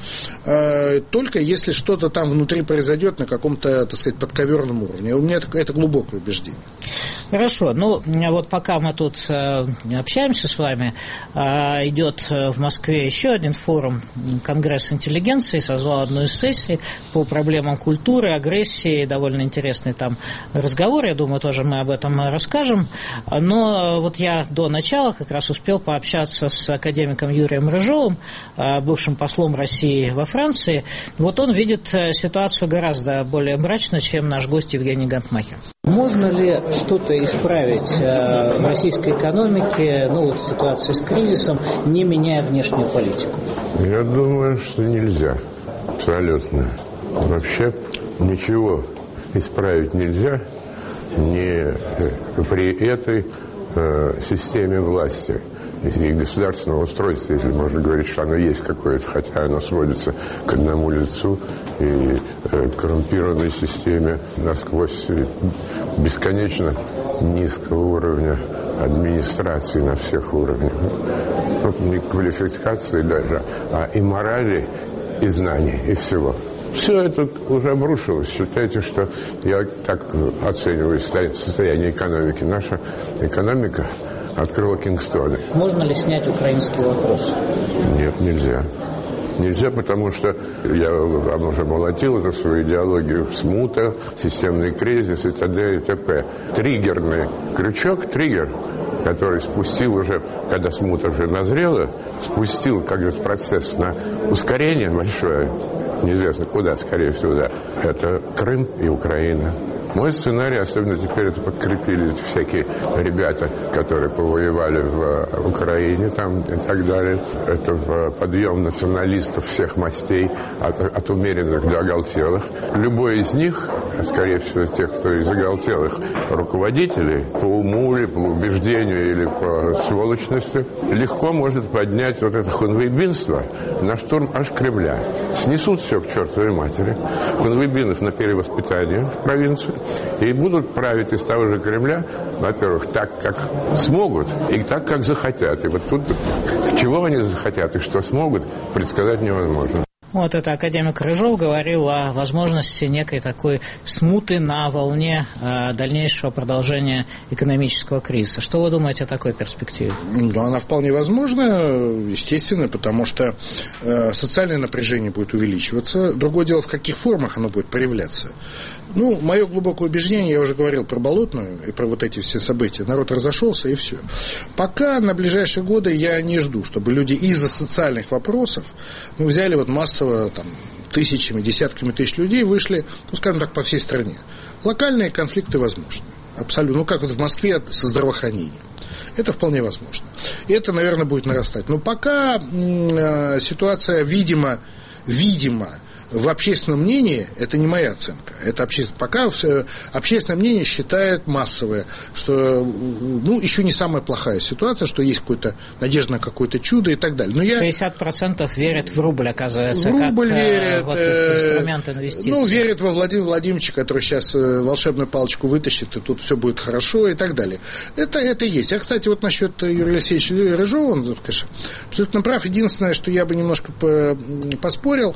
э, только если что-то там внутри произойдет на каком-то, так сказать, подковерном уровне. У меня это, это глубокое убеждение. Хорошо, ну вот пока мы тут э, общаемся с вами, э, идет в Москве еще один форум, Конгресс интеллигенции, созвал одну из сессий по проблемам культуры, агрессии, довольно интересный там разговор, я думаю, тоже мы об этом этом расскажем, но вот я до начала как раз успел пообщаться с академиком Юрием Рыжовым, бывшим послом России во Франции. Вот он видит ситуацию гораздо более мрачно, чем наш гость Евгений Гантмахер. Можно ли что-то исправить в российской экономике, ну вот в ситуации с кризисом, не меняя внешнюю политику? Я думаю, что нельзя. Абсолютно. Вообще ничего исправить нельзя ни при этой э, системе власти и государственного устройства, если можно говорить, что оно есть какое-то, хотя оно сводится к одному лицу и э, коррумпированной системе насквозь бесконечно низкого уровня администрации на всех уровнях. Ну, не квалификации даже, а и морали, и знаний, и всего. Все это уже обрушилось. Считайте, что я так оцениваю состояние экономики. Наша экономика открыла Кингстоны. Можно ли снять украинский вопрос? Нет, нельзя. Нельзя, потому что я уже молотил эту свою идеологию: смута, системный кризис и т.д. и т.п. Триггерный крючок, триггер, который спустил уже, когда смута уже назрела, спустил как бы процесс на ускорение большое, неизвестно куда, скорее всего, да. Это Крым и Украина. Мой сценарий, особенно теперь это подкрепили всякие ребята, которые повоевали в Украине там и так далее. Это в подъем националистов всех мастей, от, от умеренных до оголтелых. Любой из них, скорее всего, тех, кто из оголтелых руководителей, по уму или по убеждению или по сволочности, легко может поднять вот это хунвейбинство на штурм аж Кремля. Снесут все к чертовой матери. Хунвейбинов на перевоспитание в провинцию. И будут править из того же Кремля, во-первых, так, как смогут, и так, как захотят. И вот тут чего они захотят и что смогут, предсказать невозможно. Вот это академик Рыжов говорил о возможности некой такой смуты на волне э, дальнейшего продолжения экономического кризиса. Что вы думаете о такой перспективе? Ну, она вполне возможна, естественно, потому что э, социальное напряжение будет увеличиваться. Другое дело, в каких формах оно будет проявляться. Ну, мое глубокое убеждение, я уже говорил про Болотную и про вот эти все события. Народ разошелся, и все. Пока на ближайшие годы я не жду, чтобы люди из-за социальных вопросов, ну, взяли вот массово там, тысячами, десятками тысяч людей, вышли, ну, скажем так, по всей стране. Локальные конфликты возможны. Абсолютно. Ну, как вот в Москве со здравоохранением. Это вполне возможно. И это, наверное, будет нарастать. Но пока э, ситуация, видимо, видимо, в общественном мнении, это не моя оценка, это общественное, пока общественное мнение считает массовое, что, ну, еще не самая плохая ситуация, что есть какая-то надежда на какое-то чудо и так далее. Но я... шестьдесят процентов верят в рубль, оказывается, в рубль как верят, вот, инструмент инвестиций. Ну, верят во Владимира Владимировича, который сейчас волшебную палочку вытащит, и тут все будет хорошо и так далее. Это, это есть. А, кстати, вот насчет Юрия Алексеевича Рыжова, он, конечно, абсолютно прав. Единственное, что я бы немножко поспорил,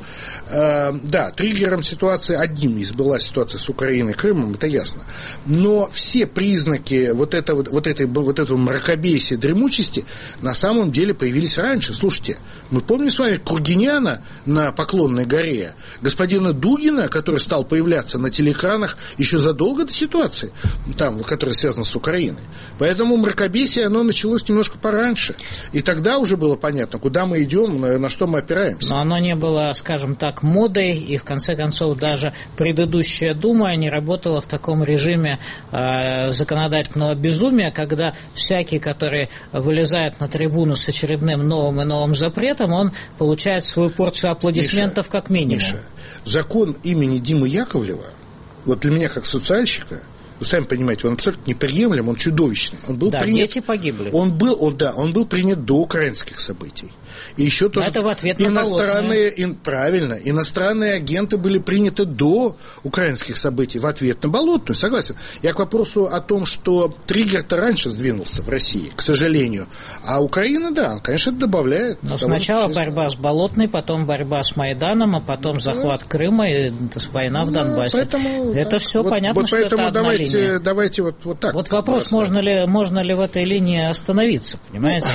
да, триггером ситуации одним из была ситуация с Украиной и Крымом, это ясно. Но все признаки вот этого, вот этой, вот этого мракобесия, дремучести на самом деле появились раньше. Слушайте, мы помним с вами Кургиняна на Поклонной горе, господина Дугина, который стал появляться на телеэкранах еще задолго до ситуации, там, которая связана с Украиной. Поэтому мракобесие, оно началось немножко пораньше. И тогда уже было понятно, куда мы идем, на, на что мы опираемся. Но оно не было, скажем так, модой, и в конце концов даже предыдущая Дума не работала в таком режиме э, законодательного безумия, когда всякий, который вылезает на трибуну с очередным новым и новым запретом, он получает свою порцию аплодисментов, Миша, как минимум. Миша, закон имени Димы Яковлева, вот для меня как социальщика, вы сами понимаете, он абсолютно неприемлем, он чудовищный. Он был да, принят, дети погибли. Он был, он, да, он был принят до украинских событий. И еще тоже это в ответ на иностранные, ин, правильно, иностранные агенты были приняты до украинских событий в ответ на Болотную, согласен. Я к вопросу о том, что триггер-то раньше сдвинулся в России, к сожалению. А Украина, да, конечно, это добавляет. Но сначала честно. борьба с Болотной, потом борьба с Майданом, а потом захват да. Крыма и война в Донбассе. Ну, поэтому, это да. все вот, понятно, вот что это одна давайте, линия. Давайте вот, вот так. Вот вопрос, можно ли, можно ли в этой линии остановиться, понимаете?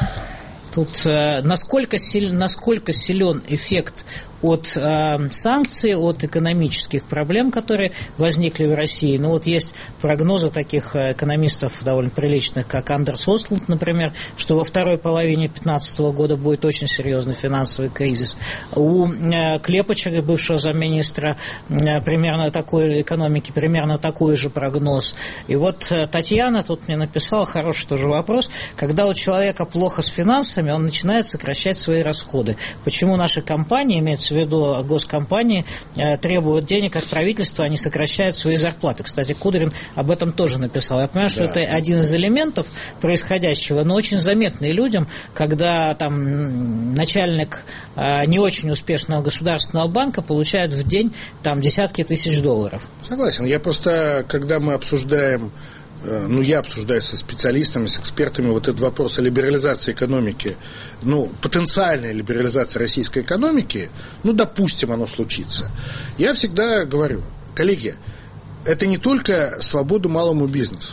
Тут э, насколько, силь, насколько силен эффект от э, санкций, от экономических проблем, которые возникли в России. Ну вот есть прогнозы таких экономистов довольно приличных, как Андерс Ослунд, например, что во второй половине две тысячи пятнадцатого года будет очень серьезный финансовый кризис. У э, Клепача, бывшего замминистра э, примерно такой экономики, примерно такой же прогноз. И вот э, Татьяна тут мне написала хороший тоже вопрос, когда у человека плохо с финансами, он начинает сокращать свои расходы. Почему наши компании, имеются имеется в виду госкомпании, требуют денег от правительства, они сокращают свои зарплаты. Кстати, Кудрин об этом тоже написал. Я понимаю, что да. это один из элементов происходящего, но очень заметный людям, когда там начальник не очень успешного государственного банка получает в день там десятки тысяч долларов. Согласен. Я просто, когда мы обсуждаем, ну, я обсуждаю со специалистами, с экспертами вот этот вопрос о либерализации экономики, ну, потенциальной либерализации российской экономики, ну, допустим, оно случится. Я всегда говорю, коллеги, это не только свобода малому бизнесу.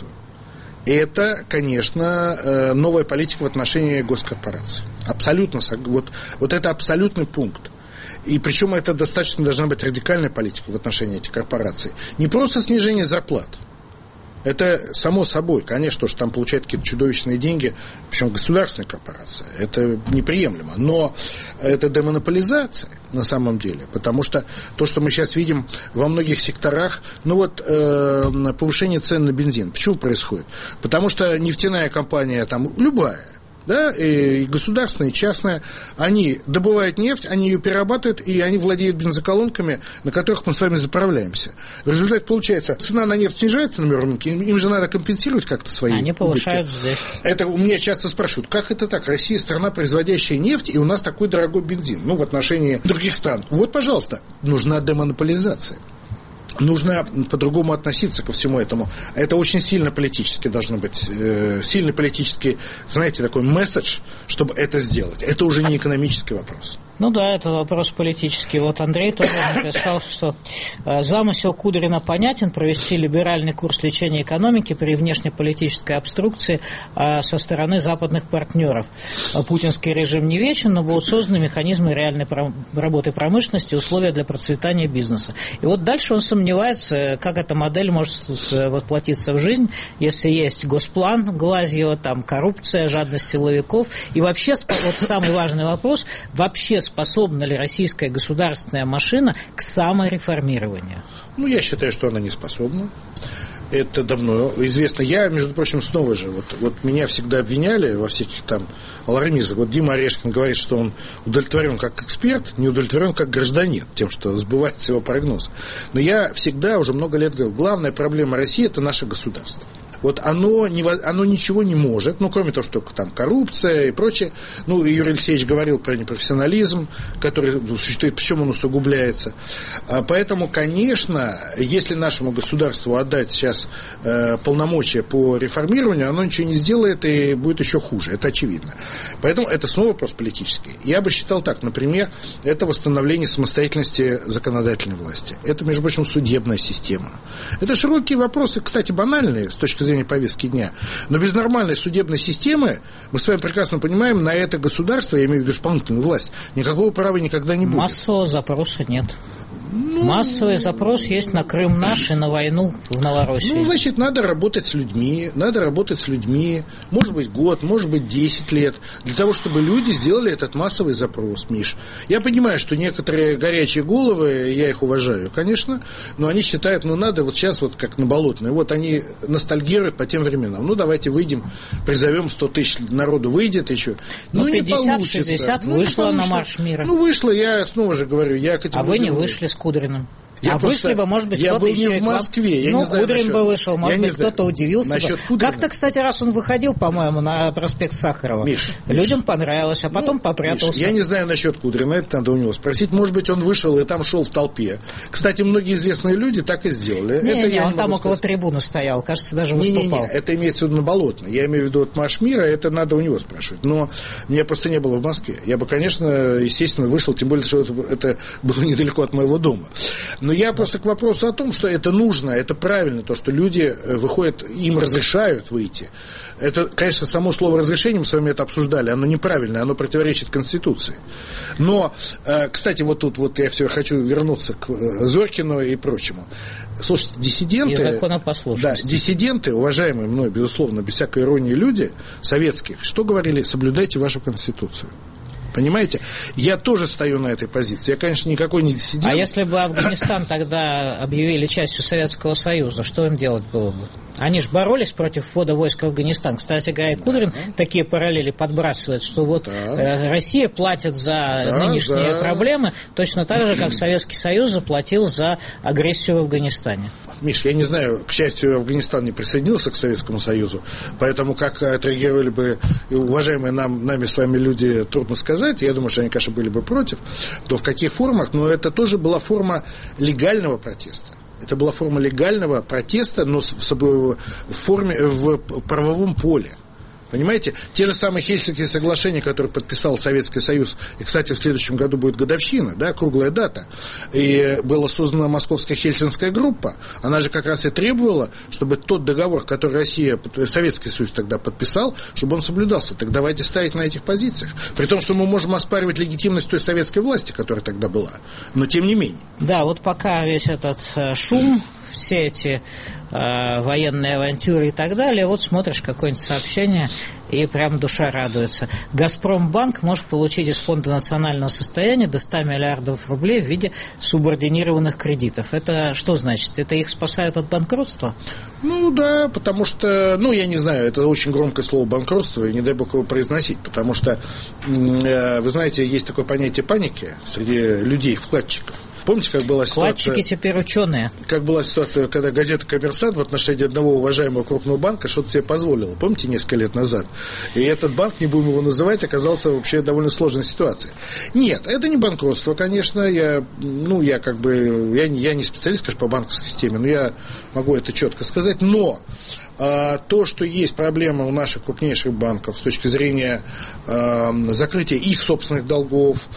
Это, конечно, новая политика в отношении госкорпораций. Абсолютно. Вот, вот это абсолютный пункт. И причем это достаточно должна быть радикальная политика в отношении этих корпораций. Не просто снижение зарплат. Это само собой, конечно, что там получают какие-то чудовищные деньги, причем государственные корпорации. Это неприемлемо. Но это демонополизация на самом деле. Потому что то, что мы сейчас видим во многих секторах, ну вот э, повышение цен на бензин. Почему происходит? Потому что нефтяная компания, там, любая, да, и государственная, и частная, они добывают нефть, они ее перерабатывают, и они владеют бензоколонками, на которых мы с вами заправляемся. В результате получается, цена на нефть снижается на мировом рынке, им, им же надо компенсировать как-то свои Они повышают убытки. Здесь. Это у меня часто спрашивают, как это так? Россия страна, производящая нефть, и у нас такой дорогой бензин, ну, в отношении других стран. Вот, пожалуйста, нужна демонополизация. Нужно по-другому относиться ко всему этому. Это очень сильно политически должно быть, э, сильный политический, знаете, такой месседж, чтобы это сделать. Это уже не экономический вопрос. Ну да, это вопрос политический. Вот Андрей тоже написал, что замысел Кудрина понятен: провести либеральный курс лечения экономики при внешнеполитической обструкции со стороны западных партнеров. Путинский режим не вечен, но будут созданы механизмы реальной работы промышленности, условия для процветания бизнеса. И вот дальше он сомневается, как эта модель может воплотиться в жизнь, если есть госплан Глазьева, там коррупция, жадность силовиков. И вообще, вот самый важный вопрос, вообще способна ли российская государственная машина к самореформированию? Ну, я считаю, что она не способна. Это давно известно. Я, между прочим, снова же, вот, вот меня всегда обвиняли во всяких там алармизмах. Вот Дима Орешкин говорит, что он удовлетворен как эксперт, не удовлетворен как гражданин тем, что сбывается его прогноз. Но я всегда уже много лет говорил, главная проблема России – это наше государство. Вот оно, не, оно ничего не может, ну, кроме того, что там коррупция и прочее. Ну, и Юрий Алексеевич говорил про непрофессионализм, который существует, причем он усугубляется. Поэтому, конечно, если нашему государству отдать сейчас э, полномочия по реформированию, оно ничего не сделает и будет еще хуже, это очевидно. Поэтому это снова вопрос политический. Я бы считал так, например, это восстановление самостоятельности законодательной власти. Это, между прочим, судебная система. Это широкие вопросы, кстати, банальные с точки зрения повестки дня. Но без нормальной судебной системы, мы с вами прекрасно понимаем, на это государство, я имею в виду исполнительную власть, никакого права никогда не будет. Массового запроса нет. Ну, массовый запрос есть на Крым наш и на войну в Новороссии. Ну, значит, надо работать с людьми, надо работать с людьми, может быть, год, может быть, десять лет, для того, чтобы люди сделали этот массовый запрос, Миш. Я понимаю, что некоторые горячие головы, я их уважаю, конечно, но они считают, ну, надо вот сейчас, вот как на Болотной, вот они ностальгируют по тем временам. Ну, давайте выйдем, призовем сто тысяч народу, выйдет еще. Ну, ну пятьдесят-шестьдесят ну, вышло на Марш мира. Ну, вышло, я снова же говорю, я А вы не вышли с Кудриным. Я а просто, вышли бы, может быть, я кто-то был еще не в Москве. Я ну, не знаю, Кудрин насчет, бы вышел, может быть, кто-то удивился насчет бы. Как-то, кстати, раз он выходил, по-моему, на проспект Сахарова. Миш, Людям Миш, понравилось, а потом ну, попрятался. Миш, я не знаю насчет Кудрина, это надо у него спросить. Может быть, он вышел и там шел в толпе. Кстати, многие известные люди так и сделали. Не, это не, я он не там около сказать. трибуны стоял, кажется, даже не, выступал. Не, не, это имеется в виду на Болотной. Я имею в виду от Марш мира, это надо у него спрашивать. Но меня просто не было в Москве. Я бы, конечно, естественно, вышел, тем более, что это, это было недалеко от моего дома. Но я да. просто к вопросу о том, что это нужно, это правильно, то, что люди выходят, им разрешают выйти. Это, конечно, само слово «разрешение», мы с вами это обсуждали, оно неправильное, оно противоречит Конституции. Но, кстати, вот тут вот я все хочу вернуться к Зорькину и прочему. Слушайте, диссиденты... И законопослушность. Да, диссиденты, уважаемые мной, безусловно, без всякой иронии люди советских, что говорили? Соблюдайте вашу Конституцию. Понимаете? Я тоже стою на этой позиции. Я, конечно, никакой не диссидент. А если бы Афганистан тогда объявили частью Советского Союза, что им делать было бы? Они же боролись против ввода войск в Афганистан. Кстати, Гай Кудрин да. такие параллели подбрасывает, что вот да. Россия платит за да, нынешние да. проблемы точно так же, как Советский Союз заплатил за агрессию в Афганистане. Миш, я не знаю, к счастью, Афганистан не присоединился к Советскому Союзу, поэтому как отреагировали бы уважаемые нам, нами с вами люди, трудно сказать. Я думаю, что они, конечно, были бы против. То в каких формах, но это тоже была форма легального протеста. Это была форма легального протеста, но в форме, в правовом поле. Понимаете? Те же самые Хельсинкские соглашения, которые подписал Советский Союз, и, кстати, в следующем году будет годовщина, да, круглая дата, и была создана Московская Хельсинская группа, она же как раз и требовала, чтобы тот договор, который Россия, Советский Союз тогда подписал, чтобы он соблюдался. Так давайте ставить на этих позициях. При том, что мы можем оспаривать легитимность той советской власти, которая тогда была, но тем не менее. Да, вот пока весь этот шум, все эти э, военные авантюры и так далее, вот смотришь какое-нибудь сообщение, и прям душа радуется. «Газпромбанк может получить из Фонда национального состояния до ста миллиардов рублей в виде субординированных кредитов». Это что значит? Это их спасают от банкротства? Ну да, потому что, ну я не знаю, это очень громкое слово банкротство, и не дай бог его произносить, потому что, э, вы знаете, есть такое понятие паники среди людей, вкладчиков. Помните, как была ситуация... Вкладчики теперь ученые. Как была ситуация, когда газета «Коммерсант» в отношении одного уважаемого крупного банка что-то себе позволила. Помните, несколько лет назад? И этот банк, не будем его называть, оказался вообще в довольно сложной ситуации. Нет, это не банкротство, конечно. Я, ну, я как бы... Я, я не специалист, конечно, по банковской системе, но я могу это четко сказать. Но... А то, что есть проблемы у наших крупнейших банков с точки зрения э, закрытия их собственных долгов,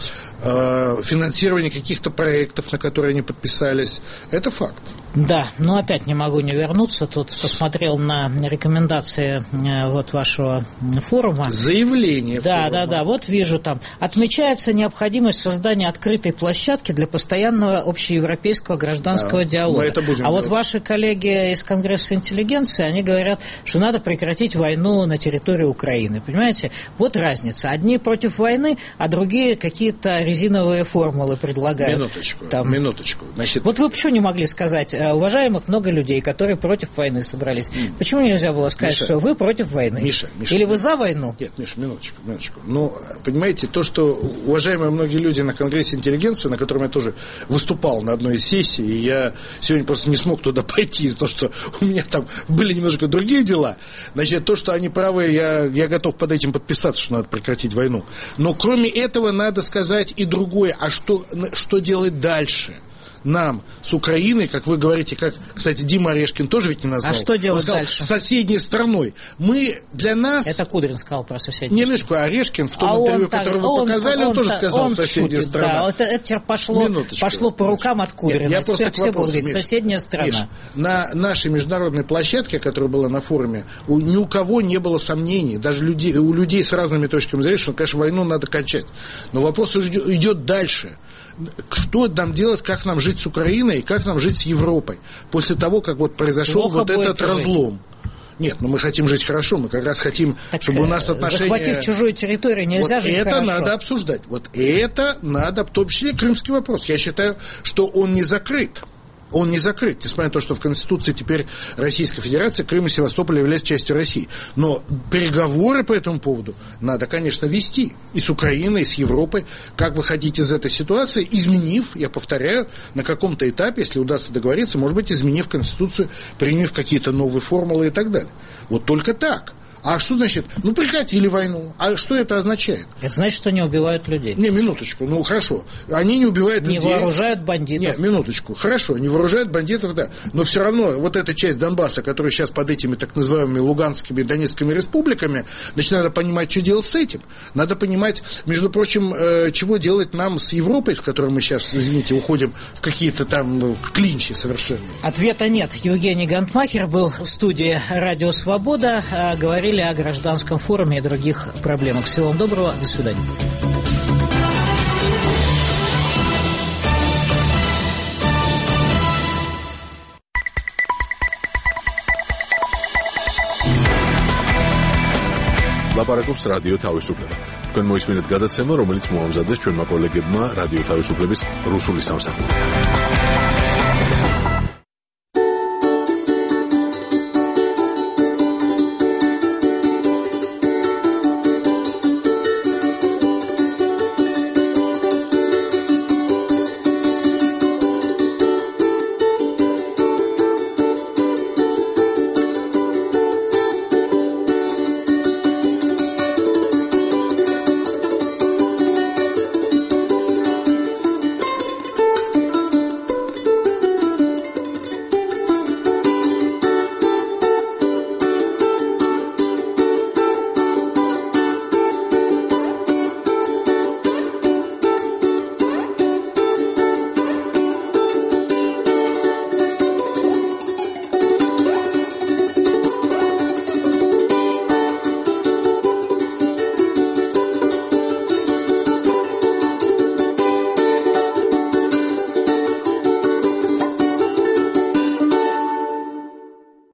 э, финансирования каких-то проектов, на которые они подписались, это факт. Да, но опять не могу не вернуться. Тут посмотрел на рекомендации э, вот вашего форума. Заявление да, форума. Да, да, вот вижу там. Отмечается необходимость создания открытой площадки для постоянного общеевропейского гражданского да, диалога. Мы это будем а делать. Вот ваши коллеги из Конгресса интеллигенции, они говорят, что надо прекратить войну на территории Украины. Понимаете? Вот разница. Одни против войны, а другие какие-то резиновые формулы предлагают. Минуточку, там. минуточку. Значит, вот вы почему не могли сказать, уважаемых много людей, которые против войны собрались? Mm. Почему нельзя было сказать, Миша, что вы против войны? Миша, Миша, Или вы за войну? Нет, Миша, минуточку, минуточку. Ну, понимаете, то, что уважаемые многие люди на Конгрессе интеллигенции, на котором я тоже выступал на одной из сессий, и я сегодня просто не смог туда пойти из-за того, что у меня там были немножко другие дела. Значит, то, что они правы, я, я готов под этим подписаться, что надо прекратить войну. Но кроме этого надо сказать и другое. А что, что делать дальше? Нам с Украиной, как вы говорите, как, кстати, Дима Орешкин тоже ведь не назвал. А что делать сказал, дальше? С соседней страной. Мы для нас... Это Кудрин сказал про соседнюю. Не Мишку, а Орешкин в том а интервью, так, которое вы он, показали, он, он тоже сказал он соседняя шутит, страна. Да, это, это теперь пошло, пошло по рукам от Кудрина. Нет, я просто теперь все будут говорить, соседняя страна. Миш, на нашей международной площадке, которая была на форуме, у, ни у кого не было сомнений, даже людей, у людей с разными точками зрения, что, конечно, войну надо кончать. Но вопрос идет дальше. Что нам делать, как нам жить с Украиной и как нам жить с Европой после того, как вот произошел Плохо вот этот разлом. Нет, ну мы хотим жить хорошо, мы как раз хотим, так, чтобы у нас отношения... Захватив чужую территорию, нельзя вот жить это хорошо. Это надо обсуждать. Вот это надо, в том числе крымский вопрос. Я считаю, что он не закрыт. Он не закрыт, несмотря на то, что в Конституции теперь Российской Федерации Крым и Севастополь являются частью России. Но переговоры по этому поводу надо, конечно, вести и с Украиной, и с Европой. Как выходить из этой ситуации, изменив, я повторяю, на каком-то этапе, если удастся договориться, может быть, изменив Конституцию, приняв какие-то новые формулы и так далее. Вот только так. А что значит? Ну, прекратили войну. А что это означает? Это значит, что не убивают людей. Не, минуточку. Ну, хорошо. Они не убивают не людей. Не вооружают бандитов. Нет, минуточку. Хорошо, не вооружают бандитов, да. Но все равно вот эта часть Донбасса, которая сейчас под этими так называемыми Луганскими и Донецкими республиками, значит, надо понимать, что делать с этим. Надо понимать, между прочим, э, чего делать нам с Европой, с которой мы сейчас, извините, уходим в какие-то там клинчи совершенно. Ответа нет. Евгений Гантмахер был в студии «Радио Свобода». Говорили о гражданском форуме и других проблемах. Всего вам доброго. До свидания. ლაპარაკობს რადიო თავისუფლება. თქვენ მოისმინეთ გადაცემა, რომელიც მოამზადეს ჩვენმა კოლეგებმა რადიო თავისუფლების რუსული სამსახური.